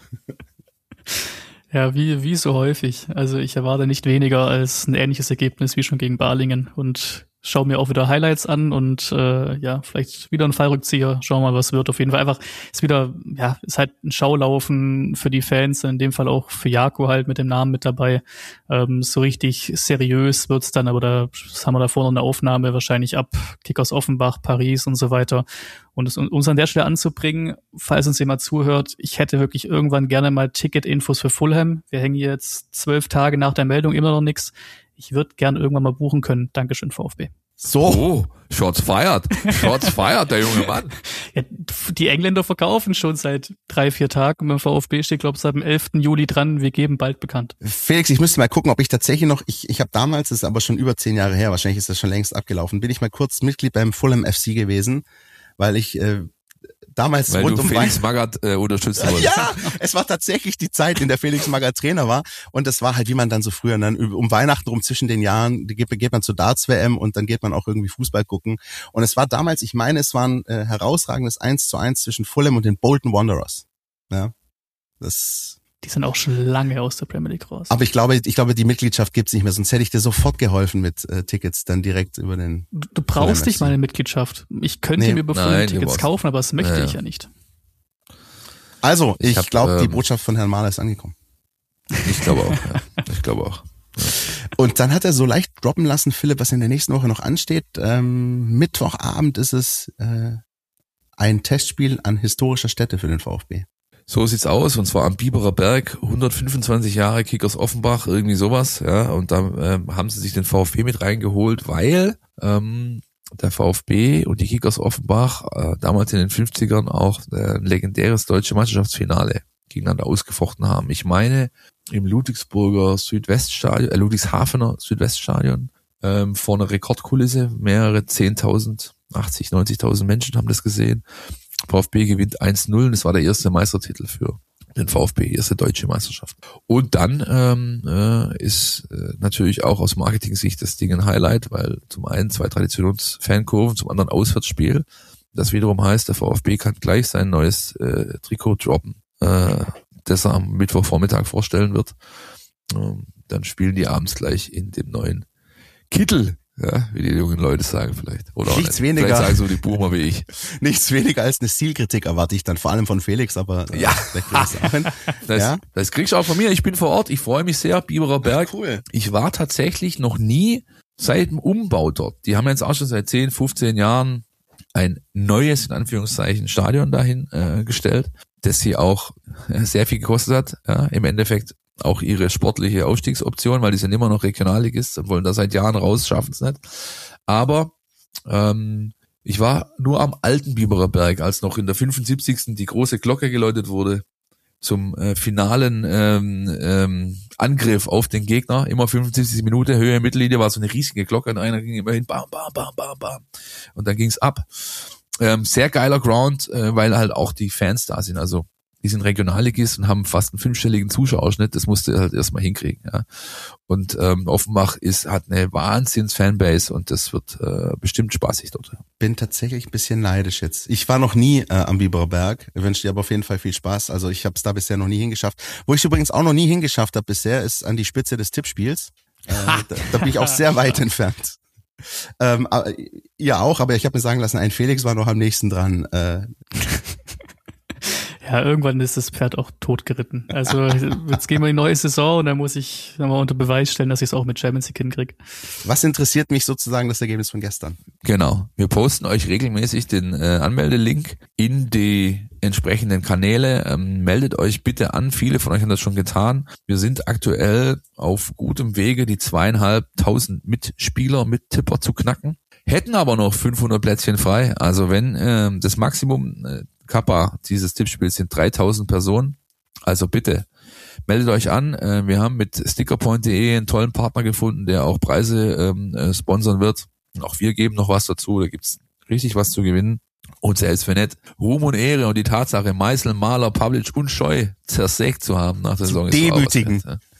Speaker 5: Ja, wie so häufig. Also ich erwarte nicht weniger als ein ähnliches Ergebnis wie schon gegen Balingen und schaue mir auch wieder Highlights an und vielleicht wieder ein Fallrückzieher. Schauen wir mal, was wird. Auf jeden Fall einfach ist halt ein Schaulaufen für die Fans, in dem Fall auch für Jako halt mit dem Namen mit dabei. So richtig seriös wird's dann, aber das haben wir davor noch eine Aufnahme wahrscheinlich ab Kickers Offenbach, Paris und so weiter. Und es uns an der Stelle anzubringen, falls uns jemand zuhört, ich hätte wirklich irgendwann gerne mal Ticket-Infos für Fulham. Wir hängen jetzt 12 Tage nach der Meldung immer noch nichts. Ich würde gern irgendwann mal buchen können. Dankeschön, VfB.
Speaker 4: So. Oh, Shots fired. Shots fired, der junge Mann.
Speaker 5: Ja, die Engländer verkaufen schon seit 3-4 Tagen und beim VfB steht, glaube ich, seit dem 11. Juli dran. Wir geben bald bekannt.
Speaker 3: Felix, ich müsste mal gucken, ob ich tatsächlich noch, ich habe damals, das ist aber schon über 10 Jahre her, wahrscheinlich ist das schon längst abgelaufen, bin ich mal kurz Mitglied beim Fulham FC gewesen, weil ich damals
Speaker 4: weil
Speaker 3: rund
Speaker 4: du
Speaker 3: um
Speaker 4: Felix Magath unterstützen wolltest.
Speaker 3: Ja, es war tatsächlich die Zeit, in der Felix Magath Trainer war und das war halt, wie man dann so früher, dann um Weihnachten rum zwischen den Jahren, geht man zur Darts-WM und dann geht man auch irgendwie Fußball gucken und es war damals, ich meine, es war ein herausragendes 1:1 zwischen Fulham und den Bolton Wanderers. Ja,
Speaker 5: die sind auch schon lange aus der Premier League raus.
Speaker 3: Aber ich glaube, die Mitgliedschaft gibt's nicht mehr, sonst hätte ich dir sofort geholfen mit Tickets dann direkt über den.
Speaker 5: Du brauchst nicht mal eine Mitgliedschaft. Ich könnte mir bevor Tickets kaufen, aber das möchte ich ja nicht.
Speaker 3: Also, ich glaube, die Botschaft von Herrn Mahler ist angekommen.
Speaker 4: Ich glaube auch, ja. Ich glaube auch. Ja.
Speaker 3: Und dann hat er so leicht droppen lassen, Philipp, was in der nächsten Woche noch ansteht. Mittwochabend ist es ein Testspiel an historischer Stätte für den VfB.
Speaker 4: So sieht's aus, und zwar am Biberer Berg, 125 Jahre Kickers Offenbach, irgendwie sowas, ja, und da haben sie sich den VfB mit reingeholt, weil der VfB und die Kickers Offenbach damals in den 50ern auch ein legendäres deutsche Meisterschaftsfinale gegeneinander ausgefochten haben. Ich meine, im Ludwigshafener Südweststadion, vor einer Rekordkulisse. Mehrere 10.000, 80, 90.000 Menschen haben das gesehen. VfB gewinnt 1-0. Das war der erste Meistertitel für den VfB, erste deutsche Meisterschaft. Und dann ist natürlich auch aus Marketing-Sicht das Ding ein Highlight, weil zum einen 2 Traditions-Fankurven, zum anderen Auswärtsspiel. Das wiederum heißt, der VfB kann gleich sein neues Trikot droppen, das er am Mittwochvormittag vorstellen wird. Dann spielen die abends gleich in dem neuen Kittel. Ja, wie die jungen Leute sagen vielleicht. Oder auch
Speaker 3: nichts
Speaker 4: nicht.
Speaker 3: weniger.
Speaker 4: Vielleicht sagen so die Boomer wie ich.
Speaker 3: Nichts weniger als eine Stilkritik erwarte ich dann, vor allem von Felix, aber
Speaker 4: ja. Das kriegst du auch von mir. Ich bin vor Ort. Ich freue mich sehr. Biberer Berg.
Speaker 3: Cool.
Speaker 4: Ich war tatsächlich noch nie seit dem Umbau dort. Die haben jetzt auch schon seit 10, 15 Jahren ein neues, in Anführungszeichen, Stadion dahin gestellt, das sie auch sehr viel gekostet hat. Ja, im Endeffekt auch ihre sportliche Aufstiegsoption, weil die sind immer noch Regionalligist und wollen da seit Jahren raus, schaffen es nicht. Aber ich war nur am alten Biberer Berg, als noch in der 75. die große Glocke geläutet wurde zum finalen Angriff auf den Gegner. Immer 75 Minuten, Höhe, Mittellinie war so eine riesige Glocke und einer ging immer hin, bam, bam, bam, bam, bam. Und dann ging's ab. Sehr geiler Ground, weil halt auch die Fans da sind. Also die sind Regionalligist und haben fast einen 5-stelligen Zuschauerschnitt. Das musste halt erstmal hinkriegen. Ja. Und Offenbach hat eine Wahnsinns-Fanbase und das wird bestimmt spaßig dort.
Speaker 3: Bin tatsächlich ein bisschen neidisch jetzt. Ich war noch nie am Biberer Berg, wünsche dir aber auf jeden Fall viel Spaß. Also ich habe es da bisher noch nie hingeschafft. Wo ich übrigens auch noch nie hingeschafft habe bisher, ist an die Spitze des Tippspiels. Da bin ich auch sehr weit entfernt. Ihr auch, aber ich habe mir sagen lassen, ein Felix war noch am nächsten dran.
Speaker 5: Ja, irgendwann ist das Pferd auch totgeritten. Also jetzt gehen wir in die neue Saison und dann muss ich nochmal unter Beweis stellen, dass ich es auch mit Champions League hinkriege.
Speaker 3: Was interessiert mich sozusagen das Ergebnis von gestern?
Speaker 4: Genau. Wir posten euch regelmäßig den Anmeldelink in die entsprechenden Kanäle. Meldet euch bitte an. Viele von euch haben das schon getan. Wir sind aktuell auf gutem Wege, die 2.500 Mitspieler, Mittipper zu knacken. Hätten aber noch 500 Plätzchen frei. Also wenn das Maximum Kappa dieses Tippspiels sind 3.000 Personen. Also bitte meldet euch an. Wir haben mit stickerpoint.de einen tollen Partner gefunden, der auch Preise sponsern wird. Und auch wir geben noch was dazu. Da gibt's richtig was zu gewinnen. Und selbst wenn nicht, Ruhm und Ehre und die Tatsache, Meißel, Mahler, Pavlic und Scheu zersägt zu haben nach der Saison.
Speaker 3: Demütigen.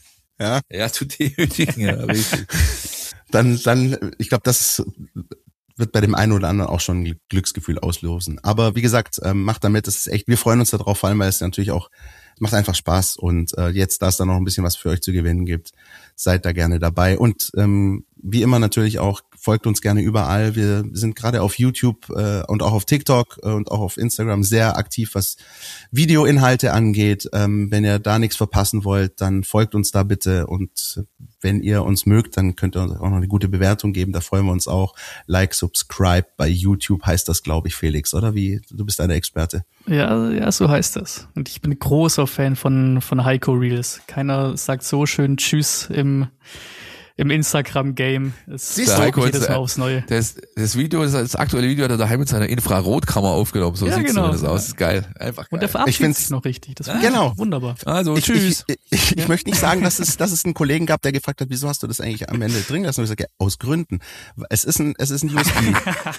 Speaker 4: Ja, zu demütigen, ja, richtig.
Speaker 3: Dann, ich glaube, das wird bei dem einen oder anderen auch schon ein Glücksgefühl auslösen. Aber wie gesagt, macht damit, das ist echt, wir freuen uns darauf, vor allem, weil es natürlich auch, macht einfach Spaß und jetzt, da es da noch ein bisschen was für euch zu gewinnen gibt, seid da gerne dabei. Und wie immer natürlich auch, folgt uns gerne überall. Wir sind gerade auf YouTube und auch auf TikTok und auch auf Instagram sehr aktiv, was Videoinhalte angeht. Wenn ihr da nichts verpassen wollt, dann folgt uns da bitte. Und wenn ihr uns mögt, dann könnt ihr uns auch noch eine gute Bewertung geben. Da freuen wir uns auch. Like, subscribe bei YouTube heißt das, glaube ich, Felix, oder? Wie? Du bist eine Experte.
Speaker 5: Ja, so heißt das. Und ich bin großer Fan von Heiko Reels. Keiner sagt so schön Tschüss im Instagram-Game.
Speaker 4: Siehst du, Heiko jedes Mal aufs Neue. Das Video, das aktuelle Video hat er daheim mit seiner Infrarotkamera aufgenommen. So sieht es zumindest aus. Das ist geil. Einfach geil.
Speaker 5: Und der verabschiedet sich noch richtig. Das
Speaker 3: genau.
Speaker 5: Wunderbar.
Speaker 4: Also, tschüss.
Speaker 3: Ich möchte nicht sagen, dass es einen Kollegen gab, der gefragt hat, wieso hast du das eigentlich am Ende drin lassen? Und ich sage, ja, aus Gründen. Es ist ein USB.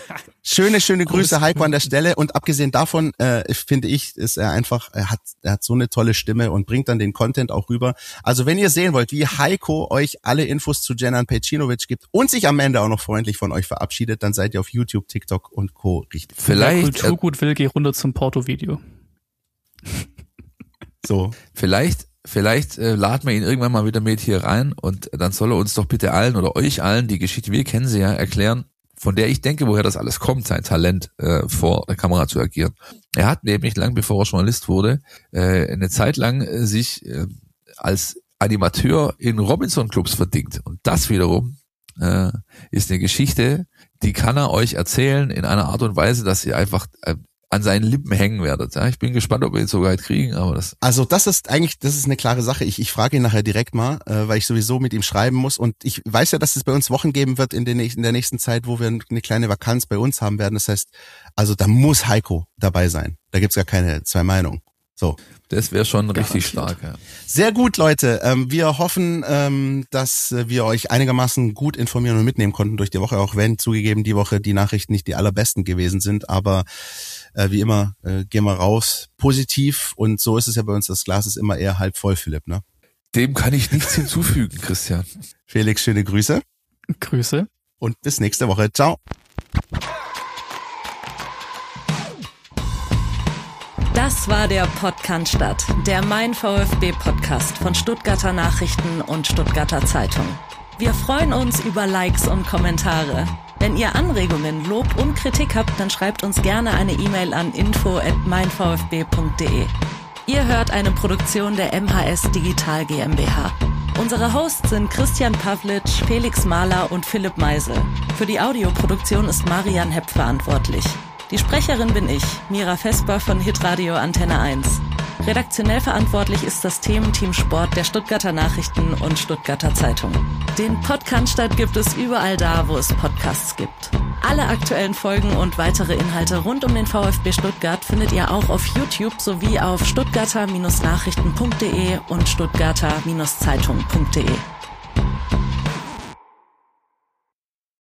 Speaker 3: Schöne Grüße, Heiko, an der Stelle. Und abgesehen davon, finde ich, ist er einfach, er hat so eine tolle Stimme und bringt dann den Content auch rüber. Also, wenn ihr sehen wollt, wie Heiko euch alle Infos zu Dženan Pejcinović gibt und sich am Ende auch noch freundlich von euch verabschiedet, dann seid ihr auf YouTube, TikTok und Co. richtig.
Speaker 5: Vielleicht Kulturgut will, geh runter zum Porto-Video.
Speaker 3: So.
Speaker 4: Vielleicht laden wir ihn irgendwann mal wieder mit hier rein und dann soll er uns doch bitte allen oder euch allen die Geschichte, wir kennen sie ja, erklären, von der ich denke, woher das alles kommt, sein Talent vor der Kamera zu agieren. Er hat nämlich lang bevor er Journalist wurde, eine Zeit lang sich als Animateur in Robinson-Clubs verdingt. Und das wiederum ist eine Geschichte, die kann er euch erzählen in einer Art und Weise, dass ihr einfach an seinen Lippen hängen werdet. Ja, ich bin gespannt, ob wir ihn sogar kriegen, aber das...
Speaker 3: Also das ist eine klare Sache. Ich frage ihn nachher direkt mal, weil ich sowieso mit ihm schreiben muss. Und ich weiß ja, dass es bei uns Wochen geben wird in der nächsten Zeit, wo wir eine kleine Vakanz bei uns haben werden. Das heißt, also da muss Heiko dabei sein. Da gibt's gar keine zwei Meinungen. So.
Speaker 4: Das wäre schon richtig stark, ja.
Speaker 3: Sehr gut, Leute. Wir hoffen, dass wir euch einigermaßen gut informieren und mitnehmen konnten durch die Woche, auch wenn zugegeben die Woche die Nachrichten nicht die allerbesten gewesen sind. Aber wie immer, gehen wir raus positiv. Und so ist es ja bei uns, das Glas ist immer eher halb voll, Philipp, ne?
Speaker 4: Dem kann ich nichts hinzufügen, Christian.
Speaker 3: Felix, schöne Grüße.
Speaker 5: Grüße.
Speaker 3: Und bis nächste Woche. Ciao.
Speaker 1: Das war der Podcast, der Mein VfB-Podcast von Stuttgarter Nachrichten und Stuttgarter Zeitung. Wir freuen uns über Likes und Kommentare. Wenn ihr Anregungen, Lob und Kritik habt, dann schreibt uns gerne eine E-Mail an info@meinvfb.de. Ihr hört eine Produktion der MHS Digital GmbH. Unsere Hosts sind Christian Pavlic, Felix Mahler und Philipp Meisel. Für die Audioproduktion ist Marian Hepp verantwortlich. Die Sprecherin bin ich, Mira Vesper von Hitradio Antenne 1. Redaktionell verantwortlich ist das Thementeam Sport der Stuttgarter Nachrichten und Stuttgarter Zeitung. Den Podcast gibt es überall da, wo es Podcasts gibt. Alle aktuellen Folgen und weitere Inhalte rund um den VfB Stuttgart findet ihr auch auf YouTube sowie auf stuttgarter-nachrichten.de und stuttgarter-zeitung.de.